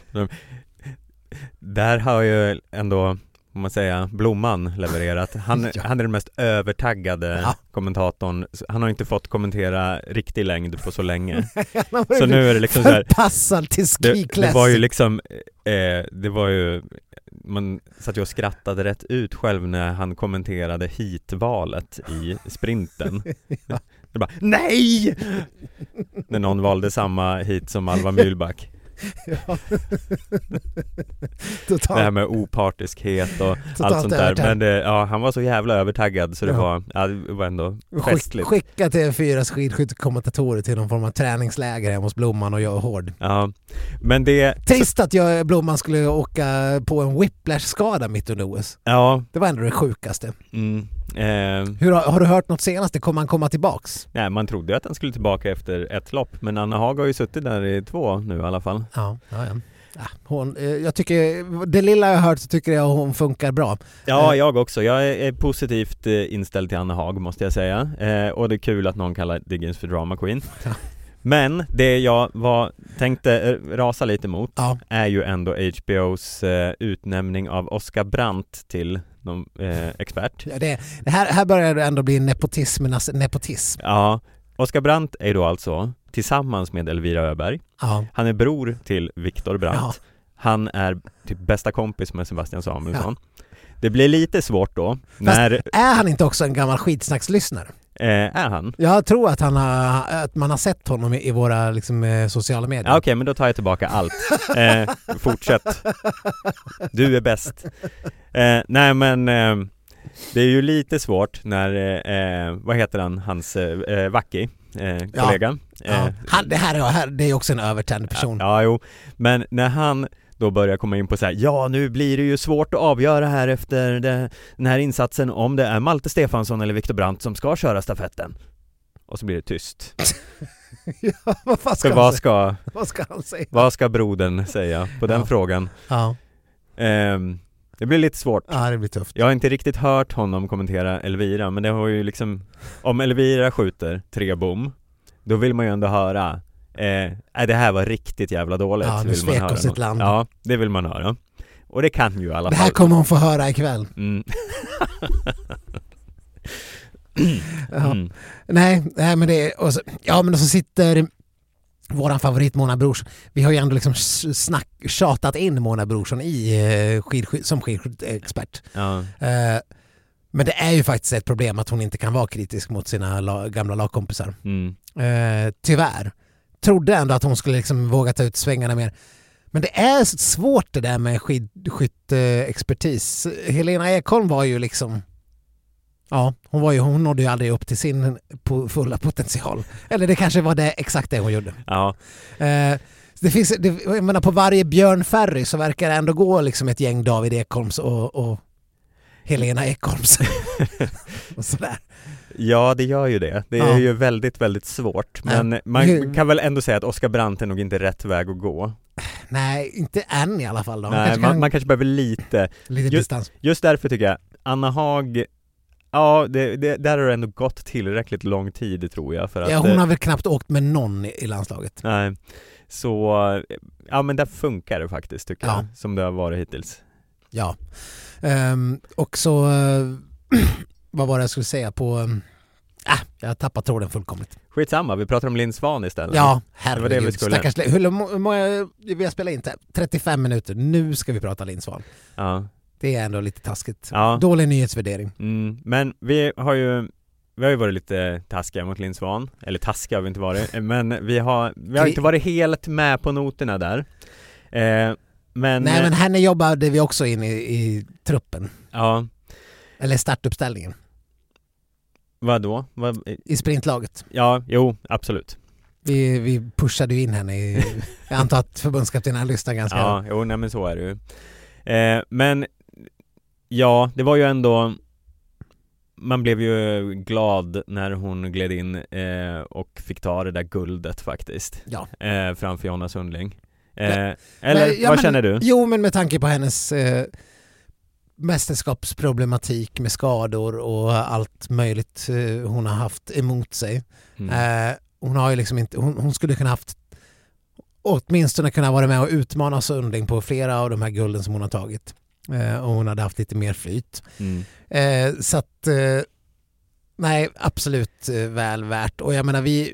Där har ju ändå, om man säger, Blomman levererat. Han, ja. han är den mest övertaggade ja. kommentatorn. Han har inte fått kommentera riktig längd på så länge. Så nu är det liksom så här, passad till ski det, det var ju liksom eh, det var ju man satt ju och skrattade rätt ut själv när han kommenterade hitvalet i sprinten. Ja. Det bara, nej! När någon valde samma hit som Alva Mühlback. Ja. Det här med opartiskhet och Totalt allt sånt där. Men det, ja, han var så jävla övertaggad så det, ja. var, ja, det var ändå festligt. Skicka till fyra skidskyttekommentatorer till någon form av träningsläger hemma hos Blomman och jag hård. Ja, men det... Trist att jag, Blomman skulle åka på en whiplash-skada mitt under O S. Ja. Det var ändå det sjukaste. Mm. Eh, Hur, har, har du hört något senaste? Kommer han komma tillbaks? Nej, man trodde att han skulle tillbaka efter ett lopp. Men Anna Haag har ju suttit där i två nu i alla fall. Ja, ja, ja. Ja, hon, jag tycker, det lilla jag har hört så tycker jag hon funkar bra. Ja, jag också. Jag är positivt inställd till Anna Haag, måste jag säga. Eh, och det är kul att någon kallar Diggins för drama queen. Ja. Men det jag var, tänkte rasa lite mot ja. är ju ändå H B O's eh, utnämning av Oscar Brandt till någon, eh, expert. Ja, det, det här, här börjar det ändå bli nepotismernas nepotism. Ja, Oscar Brandt är då alltså tillsammans med Elvira Öberg. Ja. Han är bror till Viktor Brandt. Ja. Han är typ bästa kompis med Sebastian Samuelsson. Ja. Det blir lite svårt då. När... är han inte också en gammal skitsnackslyssnare? Eh, är han? Jag tror att, han har, att man har sett honom i våra liksom, sociala medier. Ja, okej, okay, men då tar jag tillbaka allt. Eh, fortsätt. Du är bäst. Eh, nej, men eh, det är ju lite svårt när, eh, vad heter han, hans eh, Vacki, eh, kollega. Ja. Ja. Han, det här är, det är också en övertänd person. Ja, ja, jo. Men när han då börjar komma in på så här, ja, nu blir det ju svårt att avgöra här efter det, den här insatsen om det är Malte Stefansson eller Viktor Brandt som ska köra stafetten. och så blir det tyst. Ja, vad, fan ska För han vad säga? ska, Vad ska han säga? vad ska brodern säga på den Ja. frågan? Ja. Ehm, det blir lite svårt. Ja, det blir tufft. Jag har inte riktigt hört honom kommentera Elvira, men det har ju liksom, om Elvira skjuter tre bom, då vill man ju ändå höra eh, det här var riktigt jävla dåligt. Ja, nu vill man svek höra om sitt något. land. Ja, det vill man höra. Och det kan ju i alla Det fall. här kommer hon få höra ikväll. Mm. Ja. Mm. Nej, nej, men det är, och så, ja, men så sitter våran favorit Mona Brorsson. Vi har ju ändå liksom snack, tjatat in Mona Brorsson i eh, skidsky, som skidskytteexpert. Ja. Eh, men det är ju faktiskt ett problem att hon inte kan vara kritisk mot sina la, gamla lagkompisar. Mm. Eh, tyvärr. Trodde ändå att hon skulle liksom våga ta ut svängarna mer. Men det är svårt det där med skidskytteexpertis. Helena Ekholm var ju liksom... Ja, hon, var ju, hon nådde ju aldrig upp till sin fulla potential. Eller det kanske var det, exakt det hon gjorde. Ja. Eh, det finns, det, jag menar, på varje Björn Ferry så verkar det ändå gå liksom ett gäng David Ekholms och, och Helena Ekholms. Och sådär. Ja, det gör ju det. Det är Ja. ju väldigt, väldigt svårt. Men Ja. man Hur- kan väl ändå säga att Oscar Brandt är nog inte rätt väg att gå. Nej, inte än i alla fall. Då. Nej, kanske man, kan, man kanske behöver lite. lite just- distans. Just därför tycker jag, Anna Haag, ja, det, det, där har det ändå gått tillräckligt lång tid tror jag. För att, Ja, hon har väl knappt åkt med någon i landslaget. Nej, så, ja men där funkar det faktiskt tycker Ja. jag, som det har varit hittills. Ja. Ehm, och så, eh, vad var det jag skulle säga på... Um, äh, jag har tappat tråden fullkomligt. Skitsamma, vi pratar om Linn Svan istället. Ja, Det var det vi herregud. skulle. Stackars, hur hur många vi har spelat in? trettiofem minuter. Nu ska vi prata Linn Svan. Ja. Det är ändå lite taskigt. Ja. Dålig nyhetsvärdering. Mm, men vi har ju vi har ju varit lite taskiga mot Linn Svan, eller taskiga har vi inte varit, men vi har, vi har inte varit helt med på noterna där. Eh, men, Nej, men henne jobbade vi också in i, i truppen. Ja, Eller startuppställningen. vad då? Vad, I sprintlaget. ja, jo, absolut. Vi, vi pushade ju in henne i... Jag antar att förbundskaptenen lyssnar ganska... Ja, jo, nej men så är det ju. Eh, men ja, det var ju ändå, man blev ju glad när hon gled in eh, och fick ta det där guldet faktiskt. Ja. Eh, framför Jonna Sundling. Eh, Ja. eller Men, ja, vad men- känner du? Jo, men med tanke på hennes eh, mästerskapsproblematik med skador och allt möjligt eh, hon har haft emot sig. Mm. Eh, hon har ju liksom inte, hon, hon skulle kunna haft åtminstone kunna vara med och utmana Sundling på flera av de här gulden som hon har tagit. Eh, och hon hade haft lite mer flyt. Mm. Eh, så att eh, nej, absolut eh, väl värt. Och jag menar, vi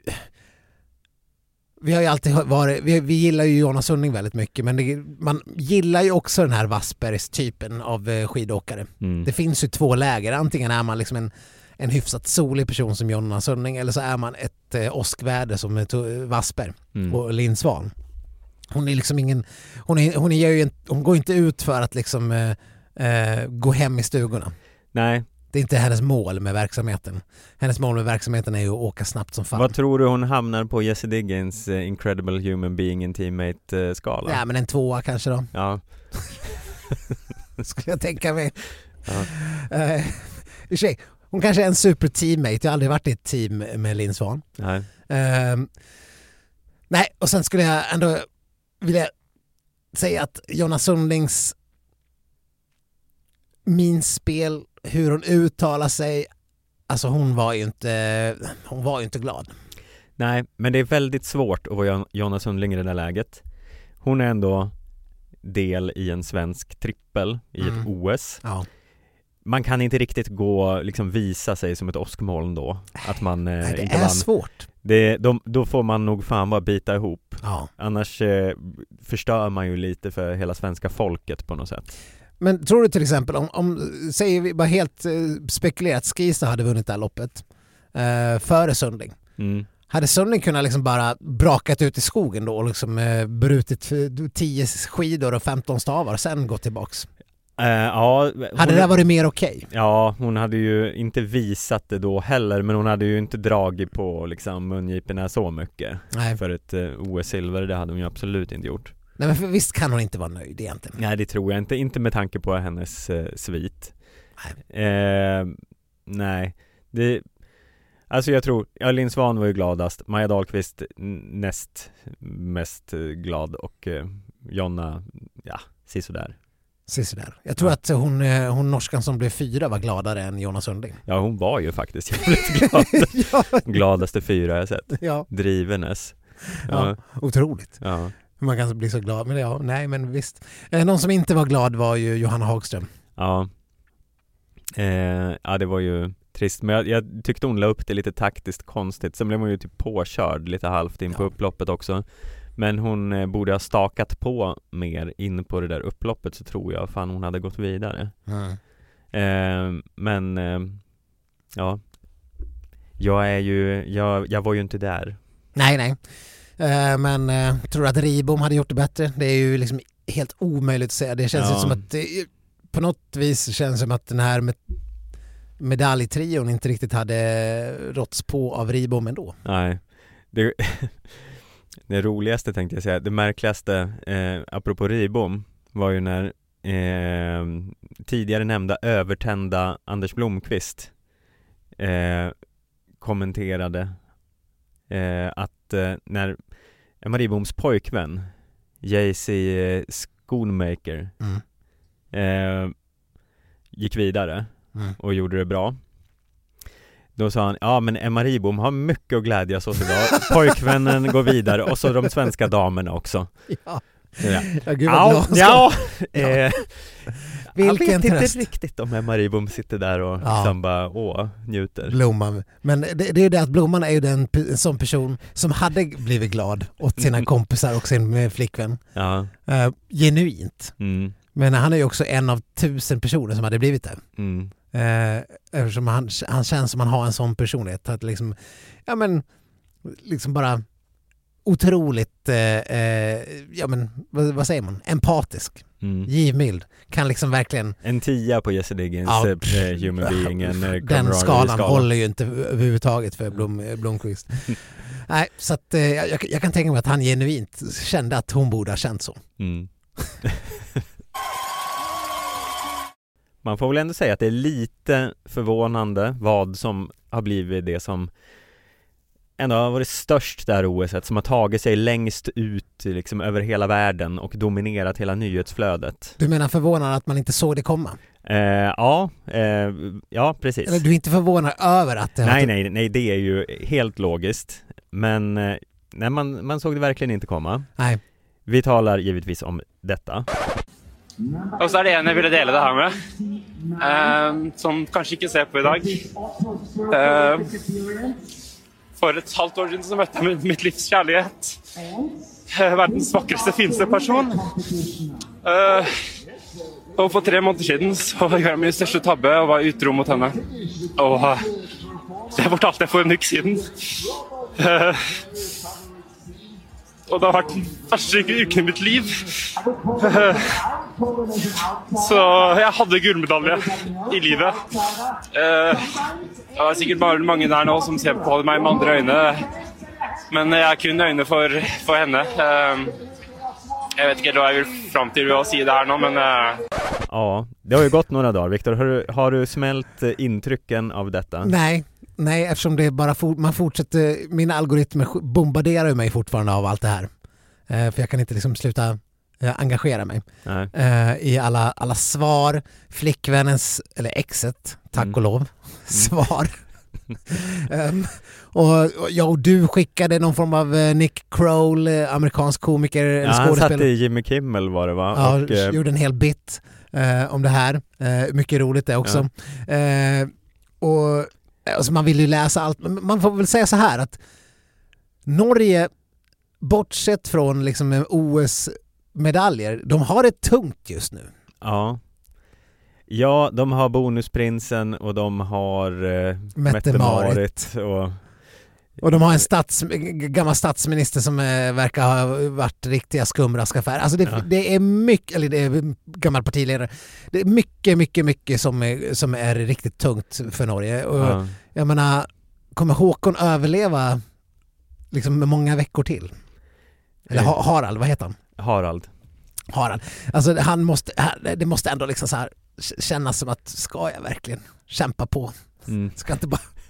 vi har ju alltid varit, vi, vi gillar ju Jonna Sundling väldigt mycket, men det, man gillar ju också den här Wassbergs typen av eh, skidåkare. Mm. Det finns ju två läger. Antingen är man liksom en, en hyfsat solig person som Jonna Sundling, eller så är man ett eh, åskväder som är Wassberg Mm. och Linn Svan. Hon är liksom ingen, hon, är, hon, är ju en, hon går inte ut för att liksom eh, eh, gå hem i stugorna. Nej, Det är inte hennes mål med verksamheten. Hennes mål med verksamheten är ju att åka snabbt som fan. vad tror du hon hamnar på Jessie Diggins uh, Incredible Human Being and Teammate-skala? Ja, men en tvåa kanske då. Ja. Skulle jag tänka mig. Ja. Uh, i och för sig, hon kanske är en super teammate. Jag har aldrig varit i ett team med Linn Svan. Nej. Uh, nej, och sen skulle jag ändå vilja säga att Jonna Sundlings minspel, hur hon uttalar sig, alltså hon var ju inte hon var ju inte glad. Nej, men det är väldigt svårt att vara Jon- Jonna Sundling i det där läget. Hon är ändå del i en svensk trippel i Mm. ett O S. Ja. Man kan inte riktigt gå liksom visa sig som ett åskmoln då, att man eh, Nej, det inte är vann. svårt. Det, de, då får man nog fan bara bita ihop. Ja. Annars eh, förstör man ju lite för hela svenska folket på något sätt. Men tror du till exempel om, om säger vi bara helt eh, spekulerat, Skisa hade vunnit det här loppet eh, före Sundling. Mm. Hade Sundling kunnat liksom bara brakat ut i skogen då och liksom eh, brutit tio skidor och femton stavar och sen gått tillbaks? Eh, ja, hon, Hade det där varit mer okej? ja, hon hade ju inte visat det då heller, men hon hade ju inte dragit på liksom mungiporna så mycket. Nej. För ett eh, O S-silver, det hade hon ju absolut inte gjort. Nej, men för visst kan hon inte vara nöjd egentligen. Nej, det tror jag inte, inte med tanke på hennes eh, svit. Nej. Eh, nej, det, Alltså jag tror, ja, Linn Svan var ju gladast, Maja Dahlqvist näst mest glad och eh, Jonna, ja, sisådär. Sisådär. Jag tror ja. att hon, hon norskan som blev fyra var gladare än Jonas Sundling. Ja, hon var ju faktiskt jävligt glad. ja. Gladaste fyra jag sett. Ja. Drivenes. Ja. Ja, otroligt. Ja. Man kan bli så glad, men ja, nej men visst. Eh, någon som inte var glad var ju Johanna Hagström. Ja. Eh, ja, det var ju trist, men jag, jag tyckte hon la upp det lite taktiskt konstigt. Sen blev hon ju typ påkörd lite halvt in på ja. upploppet också. Men hon eh, borde ha stakat på mer in på det där upploppet, så tror jag fan hon hade gått vidare. Mm. Eh, men eh, ja, jag är ju, jag, jag var ju inte där. Nej, nej. Eh, men eh, tror du att Ribom hade gjort det bättre? Det är ju liksom helt omöjligt att säga. Det känns ja. som att det, på något vis känns som att den här med medaljtrion inte riktigt hade råtts på av Ribom ändå. Nej, det, det roligaste tänkte jag säga, det märkligaste eh, apropå Ribom var ju när eh, tidigare nämnda övertända Anders Blomqvist eh, kommenterade eh, att eh, när Emma Riboms pojkvän J C Schoonmaker mm. eh, gick vidare mm. och gjorde det bra. Då sa han, ja men Emma Ribom har mycket att glädjas åt idag. Pojkvännen går vidare och så de svenska damerna också. Ja. Ja, ja, gud vad ja, ja. ja. Eh, Vilken jag vet tröst. inte riktigt om Emma Ribom sitter där och ja. liksom bara, åh, njuter. Blomman. Men det, det är ju det att Blomman är ju den en sån person som hade blivit glad åt sina kompisar och sin flickvän. Ja. Uh, genuint. Mm. Men han är ju också en av tusen personer som hade blivit det. Mm. Uh, eftersom han, han känns som han har en sån personlighet. Att liksom, ja men, liksom bara otroligt, uh, uh, ja men, vad, vad säger man? Empatisk. Mm. Givmild. Kan liksom verkligen... En tia på Jesse Diggins ja, äh, Human Being. En, äh, den skalan skala. håller ju inte överhuvudtaget för Blom, Blomqvist. Nej, så att äh, jag, jag kan tänka mig att han genuint kände att hon borde ha känt så. Mm. Man får väl ändå säga att det är lite förvånande vad som har blivit det som ändå har varit störst där O S, som har tagit sig längst ut liksom över hela världen och dominerat hela nyhetsflödet. Du menar förvånad att man inte såg det komma? Eh, ja, eh, ja precis. Eller du är inte förvånad över att det nej, har... nej, nej, det är ju helt logiskt. Men eh, nej, man, man såg det verkligen inte komma. Nej. Vi talar givetvis om detta. Och så är det en jag ville dela det här med. Eh, som kanske inte ser på idag. Eh, för ett halvt år sedan så mötte jag mitt livs kärlighet. Eh, världens vackraste, finste person. Eh, och för tre månader sedan så gjorde jag min största tabbe och var utro mot henne. Och uh, det fortalte jag för en vecka sedan. Uh, och det har varit den värsta uken i mitt liv. Uh, så jag hade guldmedalje i livet. Uh, det var säkert bara många där nu som ser på mig med andra ögon. Men jag har kun ögon för, för henne. Uh, jag vet inte då jag vill fram till att säga det här nu, men... Uh... Ja, det har ju gått några dagar. Viktor, har du, har du smält intrycken av detta? Nej, nej eftersom det bara for, man fortsätter, mina algoritmer bombarderar mig fortfarande av allt det här. Eh, för jag kan inte liksom sluta eh, engagera mig. Eh, i alla, alla svar, flickvännens, eller exet, tack mm. och lov, mm. svar. um, och, och jag och du skickade någon form av uh, Nick Kroll, uh, amerikansk komiker, ja, han satt i Jimmy Kimmel var det va? Ja, och, uh, gjorde en hel bit uh, om det här. Uh, mycket roligt det också. Ja. Uh, och alltså, man vill ju läsa allt. Man får väl säga så här att Norge, bortsett från liksom O S-medaljer, de har det tungt just nu. Ja. Ja, de har Bonusprinsen och de har eh, Mette-Marit och... och de har en stats, gammal statsminister som eh, verkar ha varit riktiga skumraskaffärer. Alltså det, ja. det är mycket, eller det är gammal partiledare. Det är mycket, mycket, mycket som är, som är riktigt tungt för Norge. Och ja. jag menar, kommer Håkon överleva liksom med många veckor till? Eller ha, Harald, vad heter han? Harald. Harald. Alltså han måste, det måste ändå liksom så här kännas som att ska jag verkligen kämpa på? Mm. Ska inte bara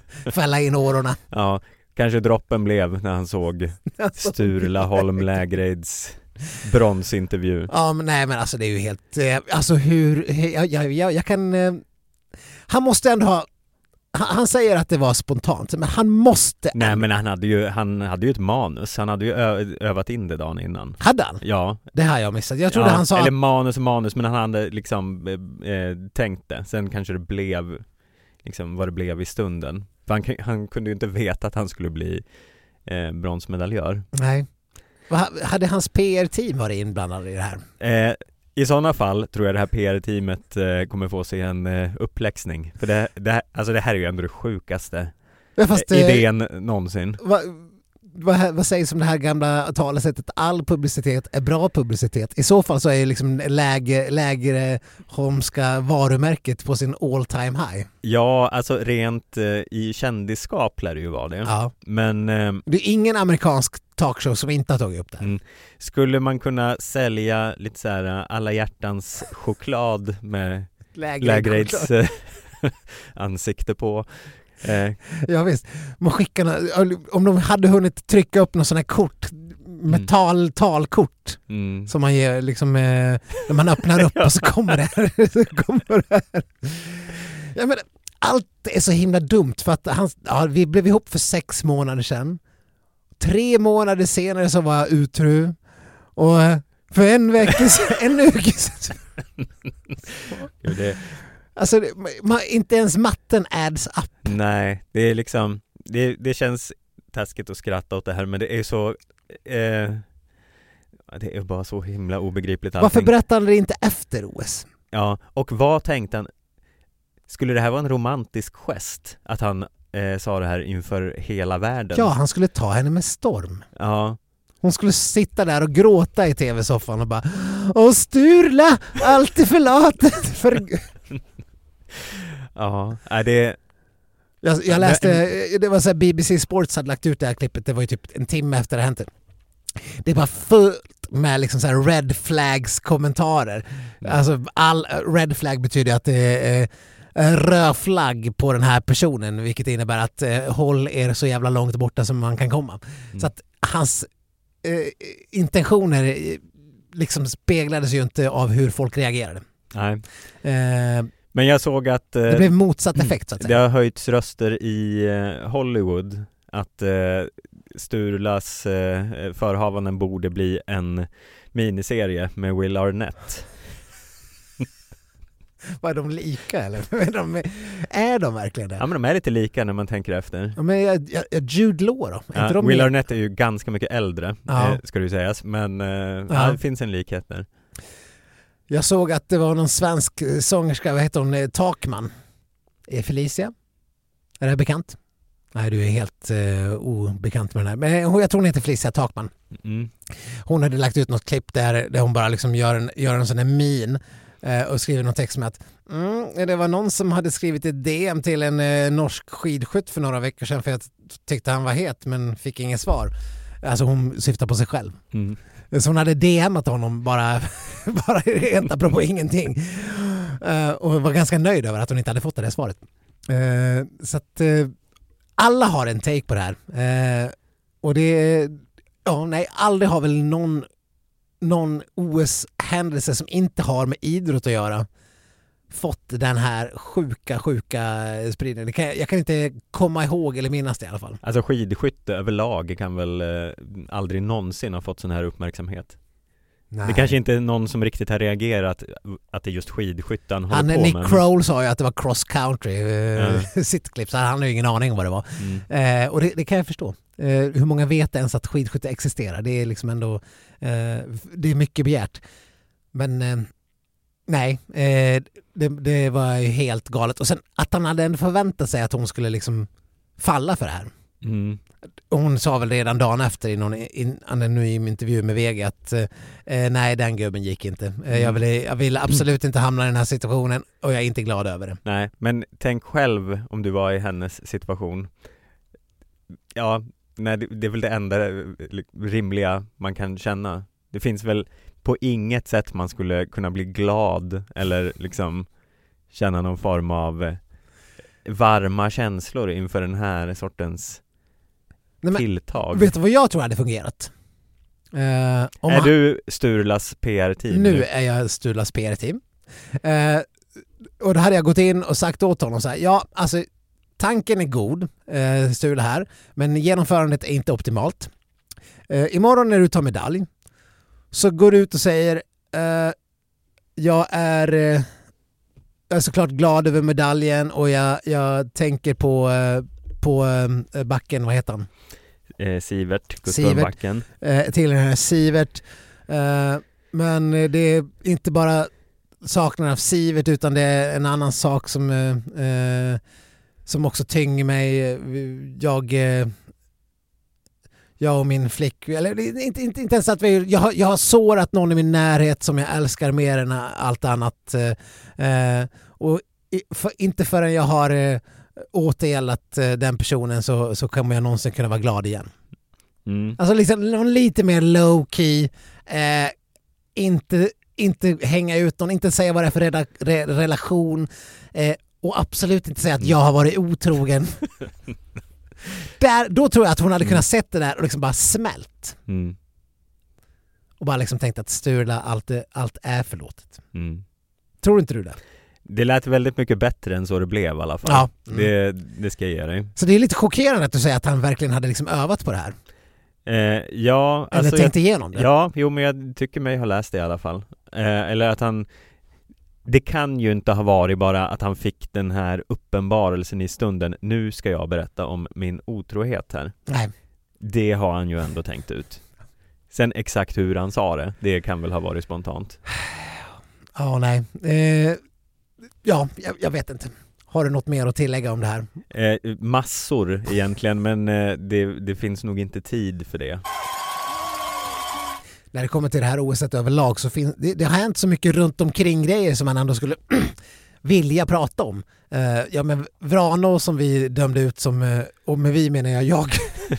fälla in årorna. Ja, kanske droppen blev när han såg Sturla Holm Lägreids bronsintervju. Ja, men nej, men alltså det är ju helt... Eh, alltså hur... Jag, jag, jag, jag kan... Eh, han måste ändå ha... Han, han säger att det var spontant, men han måste... Nej, ändå. men han hade ju han hade ju ett manus. Han hade ju ö, övat in det dagen innan. Hade han? Ja. Det har jag missat. Jag trodde ja, han sa... Eller manus och manus, men han hade liksom eh, tänkt det. Sen kanske det blev liksom vad det blev i stunden. För han, han kunde ju inte veta att han skulle bli eh, bronsmedaljör. Nej. Hade hans P R-team varit inblandade i det här? Eh, I sådana fall tror jag det här P R-teamet eh, kommer få sig en eh, uppläxning. För det, det, alltså det här är ju ändå det sjukaste ja, fast, eh, idén eh, någonsin. Va, va, vad sägs om det här gamla talesättet? All publicitet är bra publicitet. I så fall så är ju liksom lägre, lägre Holmska varumärket på sin all time high. Ja, alltså rent eh, i kändisskap lär det ju vara det. Ja. Men eh, det är ingen amerikansk talkshow som inte har tagit upp det här. Mm. Skulle man kunna sälja lite så här alla hjärtans choklad med Lägreids eh, ansikte på? Eh. Ja visst. Man skickarna, om de hade hunnit trycka upp någon sån här kort, metall, mm. talkort mm. som man ger liksom, eh, när man öppnar upp och så kommer det här. så kommer det här. Ja, men allt är så himla dumt för att han, ja, vi blev ihop för sex månader sedan. Tre månader senare så var jag utru. Och för en vecka sedan, en vecka sedan. det... Alltså, man, inte ens matten adds up. Nej, det är liksom, det, det känns taskigt att skratta åt det här, men det är så, eh, det är bara så himla obegripligt allting. Varför berättade han det inte efter O S? Ja, och vad tänkte han? Skulle det här vara en romantisk gest? Att han eh, sa det här inför hela världen? Ja, han skulle ta henne med storm. Ja. Hon skulle sitta där och gråta i tv-soffan och bara Åh Sturla, allt är förlåtet. För... ja, är det... Jag, jag läste, det var så här B B C Sports hade lagt ut det här klippet, det var ju typ en timme efter det hänt. Det är bara fullt med liksom så här red flags kommentarer. Mm. Alltså all red flag betyder att det är röd flagg på den här personen, vilket innebär att eh, håll er så jävla långt borta som man kan komma. Mm. Så att hans eh, intentioner eh, liksom speglades ju inte av hur folk reagerade. Nej. Eh, Men jag såg att eh, det blev motsatt effekt så att säga. Det har höjts röster i eh, Hollywood att eh, Sturlas eh, förhavanden borde bli en miniserie med Will Arnett. Var de lika eller? Är de, är de verkligen det? Ja, men de är lite lika när man tänker efter. Ja, men jag, jag, Jude Law då? Ja, de Will med? Arnett är ju ganska mycket äldre, ja. eh, ska du sägas. Men eh, ja. Ja, det finns en likhet där. Jag såg att det var någon svensk sångerska, vad heter hon, Takman. Är Felicia? Är det bekant? Nej, du är helt uh, obekant med den här. Men jag tror hon heter Felicia Takman. Mm. Hon hade lagt ut något klipp där, där hon bara liksom gör en, gör en sån här min uh, och skriver någon text med att mm, det var någon som hade skrivit ett D M till en uh, norsk skidskytt för några veckor sedan för jag tyckte han var het men fick inget svar. Alltså hon syftar på sig själv. Mm. Så hon hade D M:at honom bara, bara rent apropå ingenting. Uh, och var ganska nöjd över att hon inte hade fått det där svaret. Uh, så att uh, alla har en take på det här. Uh, och det ja, nej, aldrig har väl någon, någon O S-händelse som inte har med idrott att göra fått den här sjuka, sjuka spridningen. Kan, jag kan inte komma ihåg eller minnas det i alla fall. Alltså skidskytte överlag kan väl eh, aldrig någonsin ha fått sån här uppmärksamhet. Nej. Det kanske inte är någon som riktigt har reagerat att det är just skidskyttan håller han, på Nick med. Kroll sa ju att det var cross country eh, ja. sittklipp, så han har ju ingen aning om vad det var. Mm. Eh, och det, det kan jag förstå. Eh, hur många vet ens att skidskytte existerar? Det är liksom ändå eh, det är mycket begärt. Men eh, nej, eh, det, det var ju helt galet. Och sen att han hade ändå förväntat sig att hon skulle liksom falla för det här. Mm. Hon sa väl redan dagen efter i någon in, anonym intervju med V G att eh, nej, den gubben gick inte. Eh, jag, ville, jag ville absolut inte hamna i den här situationen och jag är inte glad över det. Nej, men tänk själv om du var i hennes situation. Ja, nej, det, det är väl det enda rimliga man kan känna. Det finns väl på inget sätt man skulle kunna bli glad eller liksom känna någon form av varma känslor inför den här sortens Nej, men, tilltag. Vet du vad jag tror hade fungerat? Uh, om är han... du Sturlas P R-team? Nu, nu är jag Sturlas P R-team. Uh, och då hade jag gått in och sagt åt honom så här, ja, alltså tanken är god, uh, Sturla här, men genomförandet är inte optimalt. Uh, imorgon när du tar medalj så går du ut och säger uh, jag är, uh, jag är såklart glad över medaljen och jag, jag tänker på, uh, på uh, backen, vad heter han? Eh, Sivert, Gustav Backen. Eh, till den här Sivert. Eh, men det är inte bara saknaden av Sivert utan det är en annan sak som, eh, som också tynger mig. Jag, eh, jag och min flick, eller inte, inte, inte ens att vi, jag har, jag har sårat någon i min närhet som jag älskar mer än allt annat. Eh, och för, inte förrän jag har eh, återgällat eh, den personen så, så kommer jag någonsin kunna vara glad igen. Mm. Alltså liksom lite mer low key, eh, inte, inte hänga ut någon, inte säga vad det är för reda, re, relation eh, och absolut inte säga att jag har varit otrogen. Där, då tror jag att hon hade kunnat sett det där och liksom bara smält. Mm. Och bara liksom tänkt att Sturla, allt, allt är förlåtet. Mm. Tror inte du det? Det lät väldigt mycket bättre än så det blev i alla fall. Ja. Mm. Det, det ska jag ge dig. Så det är lite chockerande att du säger att han verkligen hade liksom övat på det här. Eh, ja, eller alltså tänkte jag, igenom det. Ja, jo, men jag tycker mig ha läst det i alla fall. Eh, eller att han... Det kan ju inte ha varit bara att han fick den här uppenbarelsen i stunden. Nu ska jag berätta om min otrohet här. Nej. Det har han ju ändå tänkt ut. Sen exakt hur han sa det, det kan väl ha varit spontant. Ja, nej. Eh, ja, jag, jag vet inte. Har du något mer att tillägga om det här? Eh, massor egentligen, men eh, det, det finns nog inte tid för det. När det kommer till det här O S överlag så finns det, det har hänt så mycket runt omkring grejer som man ändå skulle vilja prata om. Uh, ja, men Vrano som vi dömde ut som, uh, och med vi menar jag jag.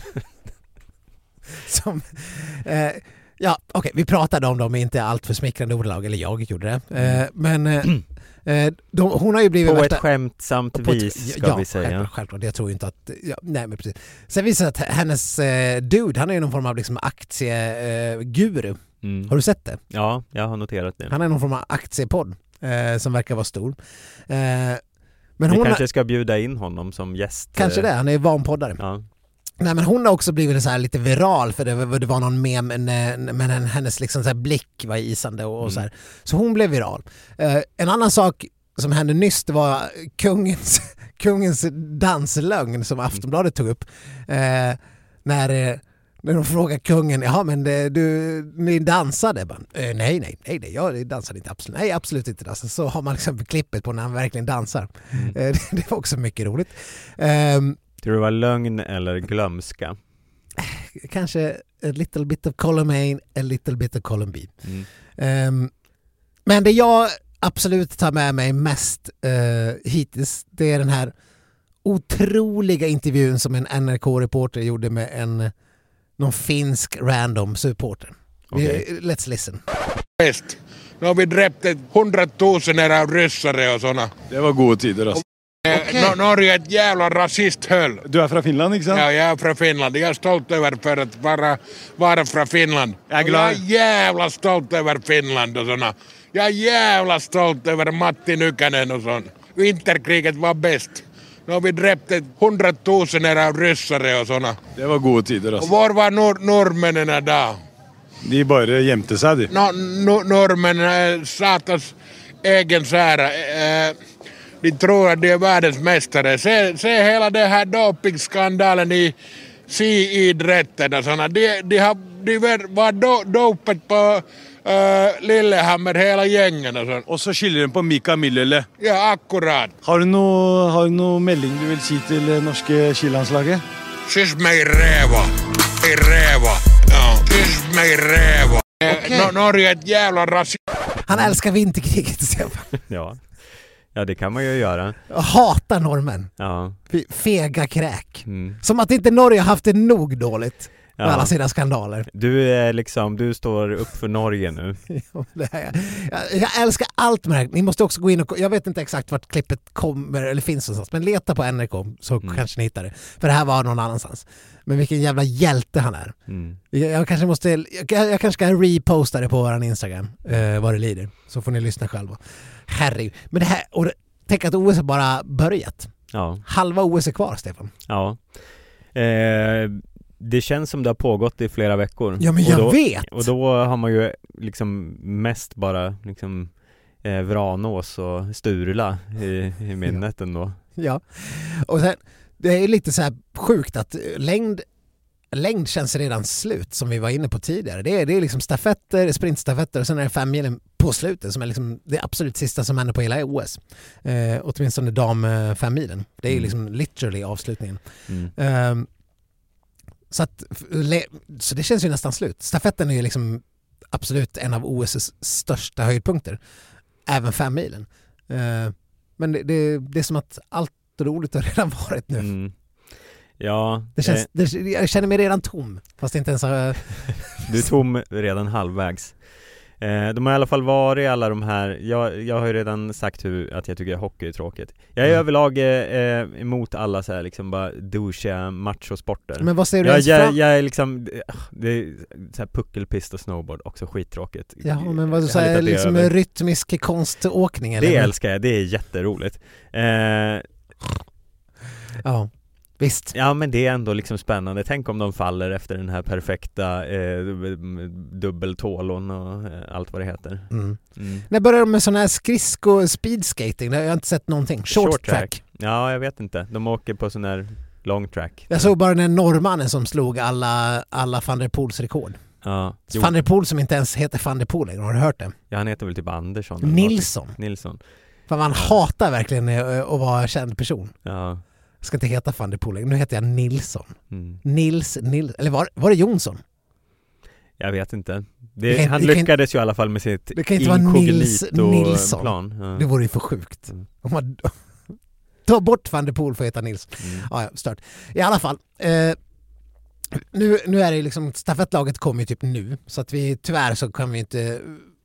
som, uh, ja, okej, okay, vi pratade om dem inte allt för smickrande ordalag, eller jag gjorde det. Uh, men uh, uh, de, hon har ju blivit på värsta, ett skämtsamt på ett, vis ska ja, vi säga. Självklart, självklart. Jag tror inte att, ja, nej men precis. Sen visar det att hennes uh, dude, han är ju någon form av liksom aktieguru. Uh, Mm. Har du sett det? Ja, jag har noterat det. Han är någon form av aktiepodd eh, som verkar vara stor. Eh, men vi hon kanske har, ska bjuda in honom som gäst. Kanske det, han är vanpoddare. Ja. Nej, men hon har också blivit så här lite viral för det, det var någon mem men hennes liksom så här blick var isande och, och Mm. så här. Så hon blev viral. Eh, en annan sak som hände nyss, det var kungens, kungens danslögn som Aftonbladet tog upp. Eh, när När de frågar kungen, ja men det, du, ni dansade? Bara, eh, nej, nej, nej, nej, jag dansade inte, absolut, nej, absolut inte. Alltså, så har man liksom klippet på när han verkligen dansar. Mm. Eh, det, det var också mycket roligt. Um, Tror du det var lögn eller glömska? Kanske a little bit of column A, a little bit of column B. Mm. Um, men det jag absolut tar med mig mest uh, hittills, det är den här otroliga intervjun som en N R K-reporter gjorde med en någon finsk random supporter. Okay. Let's listen. Bäst. Nu har vi dräpt hundratusener av ryssare och såna. Det var goda tider alltså. Okay. No, Norge är ett jävla rasisthöll. Du är från Finland, inte sant? Ja, jag är från Finland. Jag är stolt över för att vara, vara från Finland. Jag är glad. Jag är jävla stolt över Finland och såna. Jag är jävla stolt över Matti Nykänen och sånt. Vinterkriget var bäst. Nu har vi dräpt hundratusener av ryssare och såna. Det var goda tider Och alltså. var var nor- norrmännen då? De bara jämte sig. De. No, no, norrmännen, satans egen sära. Eh, de tror att de är världens mästare. Se, se hela den här dopingskandalen i skididrätten och såna. De, de har de var do, dopet på uh, Lillehammer, hela gängen och sånt. Och så skiljer den på Mika Millele. Ja, akkurat. Har du någon har du någon melding du vill säga till norska skilandslaget? Kyss mig räva. I räva. Ja, kyss mig räva. Okay. No, Norge är ett jävla rasist. Han älskar vinterkriget, Stefan. Ja. Ja, det kan man ju göra. Jag hatar norrmän. Ja. Fega kräk. Mm. Som att inte Norge har haft det nog dåligt. med alla sina skandaler. Du är liksom, du står upp för Norge nu. Ja, det här, jag, jag älskar allt med det här. Ni måste också gå in och, jag vet inte exakt vart klippet kommer eller finns någonstans, men leta på N R K så mm. kanske ni hittar det. För det här var någon annanstans. Men vilken jävla hjälte han är. Mm. Jag, jag kanske måste, jag, jag kanske ska reposta det på vår Instagram, eh, vad det lider. Så får ni lyssna själva. Herregud. Men det här, och det, tänk att O S har bara börjat. Ja. Halva O S är kvar, Stefan. Ja. Eh, det känns som det har pågått i flera veckor. Ja, men och jag då, vet. Och då har man ju liksom mest bara liksom eh, Vranås och Sturla i, i minnet ja. ändå. Ja. Och sen, det är lite så här sjukt att längd längd känns redan slut som vi var inne på tidigare. Det är, det är liksom stafetter, sprintstafetter och sen är det femmilen på slutet som är liksom det absolut sista som händer på hela O S. Eh, åtminstone dam femmilen. Det är mm. liksom literally avslutningen. Mm. Eh, så, att, så det känns ju nästan slut. Stafetten är ju liksom absolut en av O S största höjdpunkter. Även femmilen. Eh, men det, det, det är som att allt roligt har redan varit nu. Mm. Ja, det känns, eh, det, jag känner mig redan tom. Fast inte ens har... Du är tom redan halvvägs. Eh, de har i alla fall varit alla de här. Jag, jag har ju redan sagt hur, att jag tycker att hockey är tråkigt. Jag är mm. överlag eh, emot alla så här liksom bara douchiga machosporter. Men vad säger du jag, ens jag, fram? jag är liksom det är så här puckelpist och snowboard också skittråkigt. Ja, men vad du säger liksom över. Rytmisk konståkning eller? Det älskar jag, det är jätteroligt. Eh, ja. Visst. Ja, men det är ändå liksom spännande. Tänk om de faller efter den här perfekta eh, dubbeltålon och eh, allt vad det heter. Mm. Mm. När börjar de med sån här skridsko speedskating? Jag har inte sett någonting. Short, Short track. track. Ja, jag vet inte. De åker på sån här long track. Jag såg bara den norrmannen som slog alla, alla Van der Poels rekord. Ja. Van der Poel som inte ens heter Van der Poel längre. Har du hört det? Ja, han heter väl typ Andersson. Nilsson. Nilsson. För man ja. hatar verkligen att vara känd person. Ja. Jag ska inte heta Van der Poel. Nu heter jag Nilsson. Mm. Nils, Nils. Eller var, var det Jonsson? Jag vet inte. Det, det kan, han det lyckades kan, ju i alla fall med sitt det kan inte vara Nils, Nilsson. Plan. Ja. Det vore ju för sjukt. Mm. Om man tar bort Van der Poel för att heta Nils. Mm. Ja, ja, stört. I alla fall. Eh, nu, nu är det liksom, stafettlaget kommer ju typ nu. Så att vi, tyvärr så kan vi inte...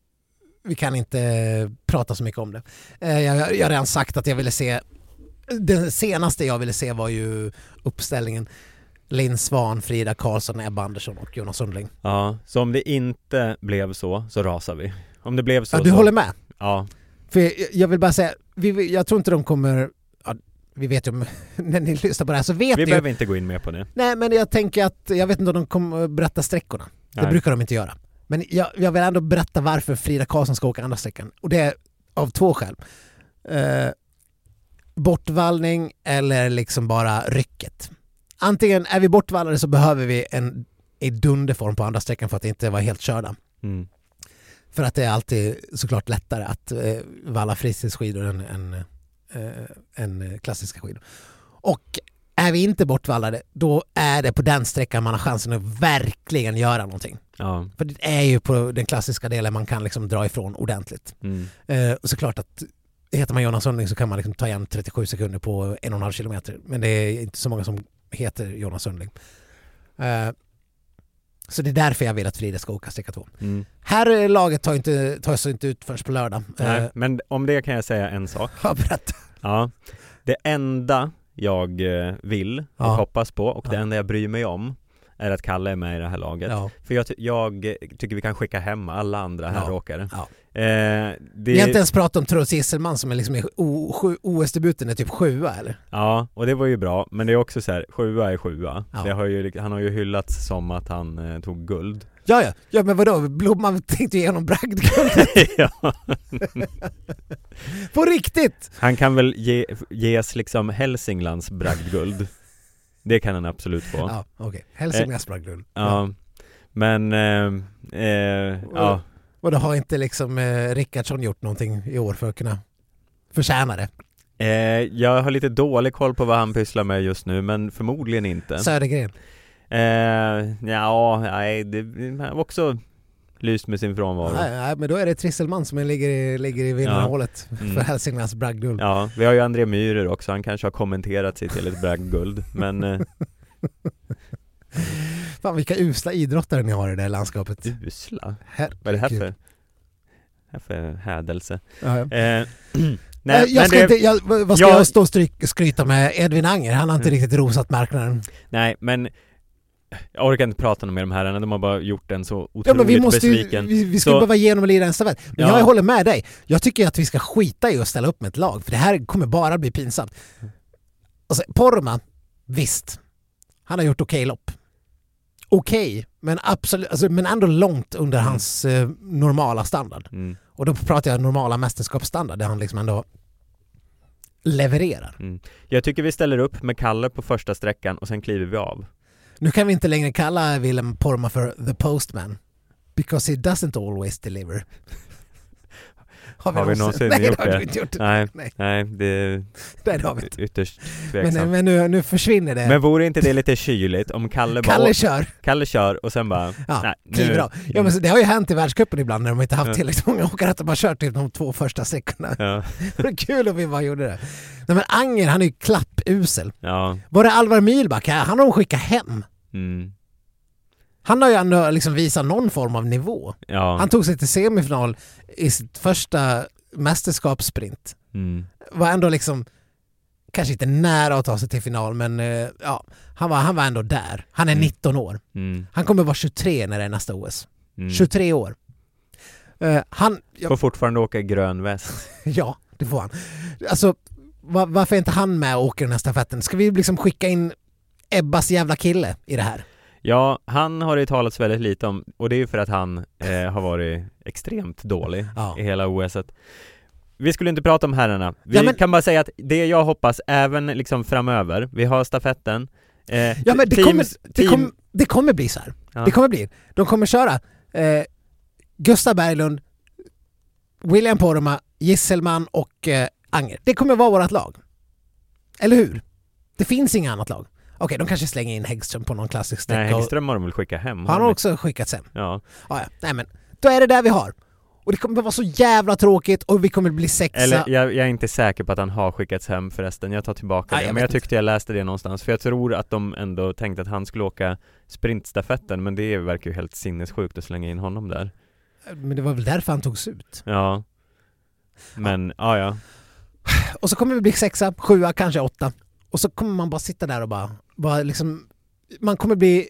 Vi kan inte prata så mycket om det. Eh, jag, jag har redan sagt att jag ville se... Den senaste jag ville se var ju uppställningen Linn Svan, Frida Karlsson, Ebba Andersson och Jonas Sundling. Ja, så om det inte blev så, så rasar vi. Om det blev så... Ja, du så... håller med? Ja. För jag, jag vill bara säga, vi, jag tror inte de kommer... Ja, vi vet ju om... När ni lyssnar på det här så vet vi ni... Vi behöver inte gå in mer på det. Nej, men jag tänker att... Jag vet inte om de kommer berätta sträckorna. Nej. Det brukar de inte göra. Men jag, jag vill ändå berätta varför Frida Karlsson ska åka andra sträckan. Och det är av två skäl. Uh, bortvallning eller liksom bara rycket. Antingen är vi bortvallade så behöver vi en i dunderform på andra sträckan för att inte vara helt körda. Mm. För att det är alltid såklart lättare att eh, valla fritidsskidor än, än, eh, än klassiska skidor. Och är vi inte bortvallade, då är det på den sträckan man har chansen att verkligen göra någonting. Ja. För det är ju på den klassiska delen man kan liksom dra ifrån ordentligt. Mm. Eh, och såklart att heter man Jonas Sundling så kan man liksom ta igen trettiosju sekunder på en och en halv kilometer. Men det är inte så många som heter Jonas Sundling. Uh, så det är därför jag vill att Frida ska åka sträcka två. Mm. Här laget tar inte, tar sig inte ut först på lördag. Nej, uh, men om det kan jag säga en sak. Ja, berätta. Ja, det enda jag vill och ja. hoppas på och ja. det enda jag bryr mig om är att Kalle är med i det här laget. Ja. För jag, jag tycker vi kan skicka hem alla andra här ja. åkare. Ja. Eh, det... Vi har inte ens pratat om Trots Gisselman som är liksom i O S-debuten är typ sjua eller? Ja, och det var ju bra. Men det är också så här, sjua är sjua. Ja. Det har ju, han har ju hyllats som att han eh, tog guld. Ja, ja. Ja, men vadå? Blomman tänkte ju igenom bragdguldet. Ja. På riktigt! Han kan väl ge, ges liksom Hälsinglands bragdguld. Det kan han absolut få. Ja, okej. Okay. Hälsinglands bragdguld. Ja. ja. Men, eh, eh, ja. Och då har inte liksom eh, Rickardsson gjort någonting i år för att kunna förtjäna det? Eh, jag har lite dålig koll på vad han pysslar med just nu, men förmodligen inte. Södergren? Eh, ja, nej, det har också lyst med sin frånvaro. Nej, nej, men då är det Trisselman som ligger i, ligger i vinnarhålet ja. mm. för Hälsinglands bragdguld. Ja, vi har ju André Myhrer också. Han kanske har kommenterat sig till ett bragdguld, men... Eh. Fan, vilka usla idrottare ni har i det här landskapet. Usla? Herregud. Vad är det här för, här för hädelse? Ja, ja. Eh, nej, jag ska det, inte, jag, vad ska jag, jag stå och stryk, skryta med Edvin Anger? Han har inte Mm. riktigt rosat marknaden. nej, men jag orkar inte prata med de här herrarna. De har bara gjort en så otroligt Ja, men vi måste ju, besviken. vi, vi ska Så- ju behöva genom och lira en stafett. Men Ja. jag håller med dig. Jag tycker att vi ska skita i att ställa upp med ett lag. För det här kommer bara bli pinsamt. Alltså, Poromaa, visst. Han har gjort okej lopp. Okej, men absolut, alltså, men ändå långt under Mm. hans eh, normala standard. Mm, Och då pratar jag normala mästerskapsstandard där han liksom ändå levererar. mm. Jag tycker vi ställer upp med Kalle på första sträckan och sen kliver vi av. Nu kan vi inte längre kalla Willem Poromaa för the postman. Because he doesn't always deliver. Har vi någonsin Nej, gjort det har det? vi inte gjort. Nej, Nej. nej, det är Nej, det har vi inte. ytterst Men, tveksamt. men nu, nu försvinner det. Men vore inte det lite kyligt om Kalle bara Kalle kör. Kalle kör och sen bara Ja, nej, kliver nu, av. Ja, men så det har ju hänt i världscupen ibland när de inte haft Ja. tillräckligt många åkare att de bara kört typ de två första sträckorna. ja, Det är kul om vi bara gjorde det. Nej, men Anger, han är ju klappusel. ja, Var det Alvar Mylback? Han har de skickat hem. mm, Han har ju ändå liksom visat någon form av nivå. ja, Han tog sig till semifinal i sitt första mästerskapssprint. mm, Var ändå liksom kanske inte nära att ta sig till final, men eh, ja, han var, han var ändå där. Han är Mm. nitton år. mm, Han kommer vara tjugotre när det är nästa O S. mm. tjugotre år. Eh, han, ja, Får fortfarande åka grön väst. ja, det får han. Alltså, va, varför är inte han med och åker den här stafetten? Ska vi liksom skicka in Ebbas jävla kille i det här? Ja, han har det talats väldigt lite om, och det är ju för att han eh, har varit extremt dålig Ja. i hela O S-et. Vi skulle inte prata om herrarna. Vi Ja, men- kan bara säga att det jag hoppas även liksom framöver, vi har stafetten. Eh, Ja, men det, teams- kommer, det, team- kommer, det kommer bli så här. Ja. Det kommer bli. De kommer köra eh, Gustav Berglund, William Poromaa, Gisselman och eh, Anger. Det kommer vara vårt lag. Eller hur? Det finns inget annat lag. Okej, de kanske slänger in Häggström på någon klassisk sträcka. Nej, och- Häggström har de väl skickat hem. Han de har inte? också skickats hem. Ja. Ja, ja. Nej, men då är det där vi har. Och det kommer vara så jävla tråkigt och vi kommer bli sexa. Eller jag, jag är inte säker på att han har skickats hem förresten. Jag tar tillbaka Nej, det. jag Men jag vet inte. tyckte jag läste det någonstans. För jag tror att de ändå tänkte att han skulle åka sprintstafetten. Men det verkar ju helt sinnessjukt att slänga in honom där. Men det var väl därför han togs ut. Ja. Men, ja ja. Och så kommer vi bli sexa, sjua, kanske åtta. Och så kommer man bara sitta där och bara, bara liksom, man kommer bli,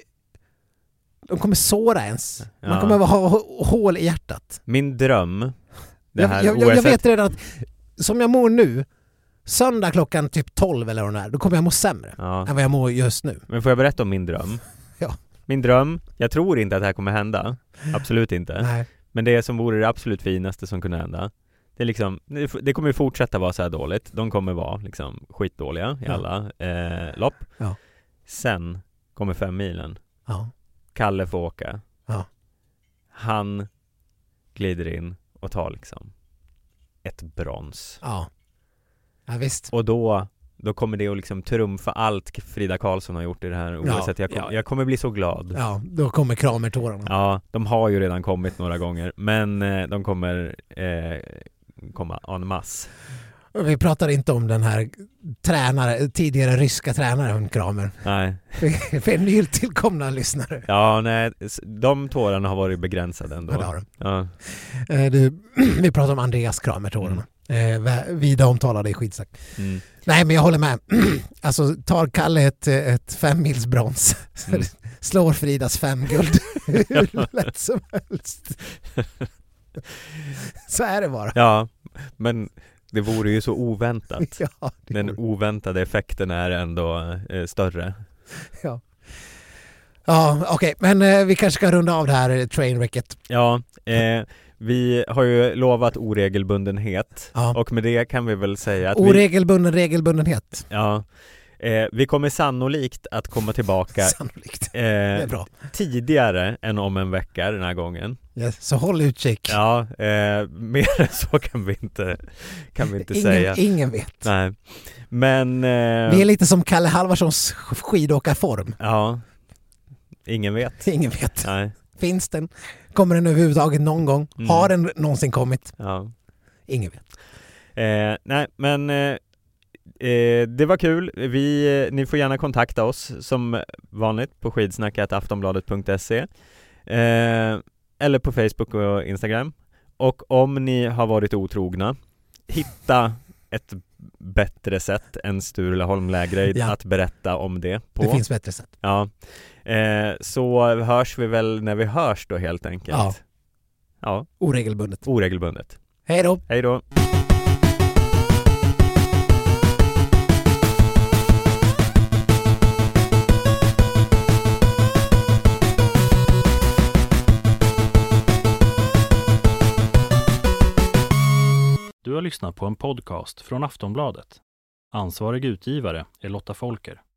de kommer såra ens. Man Ja. kommer ha h- hål i hjärtat. Min dröm, det Jag, här jag, jag, jag O S-et, vet redan att, som jag mår nu, söndag klockan typ tolv eller vad det är, då kommer jag må sämre ja. än vad jag mår just nu. Men får jag berätta om min dröm? Ja. Min dröm, jag tror inte att det här kommer hända. Absolut inte. Nej. Men det som vore det absolut finaste som kunde hända, det är liksom, det, det kommer ju fortsätta vara så här dåligt. De kommer vara liksom skitdåliga i Ja. alla eh, lopp. Ja. Sen kommer fem milen. Ja. Kalle får åka. Ja. Han glider in och tar liksom ett brons. Ja. Ja, visst. Och då, då kommer det att liksom trumfa allt Frida Karlsson har gjort i det här O S. Ja, Jag, kom, ja. jag kommer bli så glad. Ja, då kommer Kramer-tårarna. Ja, de har ju redan kommit några gånger. Men eh, de kommer eh, komma en masse. Och vi pratar inte om den här tränare, tidigare ryska tränaren Kramer. Nej. För nytillkomna lyssnare. Ja, nej, s- de tårarna har varit begränsade ändå. Ja, det har de. Ja. Eh, du, vi pratar om Andreas Kramer-tårarna. Mm. Eh, vida omtalade i skitsack. Mm. Nej, men jag håller med. Alltså, tar Kalle ett, ett femmilsbrons Mm. slår Fridas fem guld hur lätt som helst. Så är det bara. Ja, men det vore ju så oväntat. Ja, det Den vore- oväntade effekten är ändå eh, större. ja. Ja, okej. Men eh, vi kanske ska runda av det här eh, trainwrecket. Ja, eh, vi har ju lovat oregelbundenhet. Ja. Och med det kan vi väl säga att vi, Oregelbunden regelbundenhet. ja, eh, vi kommer sannolikt att komma tillbaka Sannolikt. Det är eh, bra. tidigare än om en vecka den här gången. Yes, så håll utkik. Ja, eh, mer än så kan vi inte, kan vi inte ingen, säga. ingen vet. Nej. Men eh, Vi är lite som Kalle Halvarssons skidåkarform. ja, ingen vet. Ingen vet. Nej, Finns den? Kommer den överhuvudtaget någon gång? Mm. Har den någonsin kommit? ja. Ingen vet. Eh, nej, men eh, eh, det var kul. Vi, ni får gärna kontakta oss som vanligt på skidsnack at aftonbladet punkt se eh, eller på Facebook och Instagram. Och om ni har varit otrogna, hitta ett bättre sätt än Sture Holmlägre ja. att berätta om det på. Det finns bättre sätt. Ja. Eh, så hörs vi väl när vi hörs då helt enkelt. Ja. Ja. Oregelbundet. Oregelbundet. Hej då. Hej då. Du har lyssnat på en podcast från Aftonbladet. Ansvarig utgivare är Lotta Folker.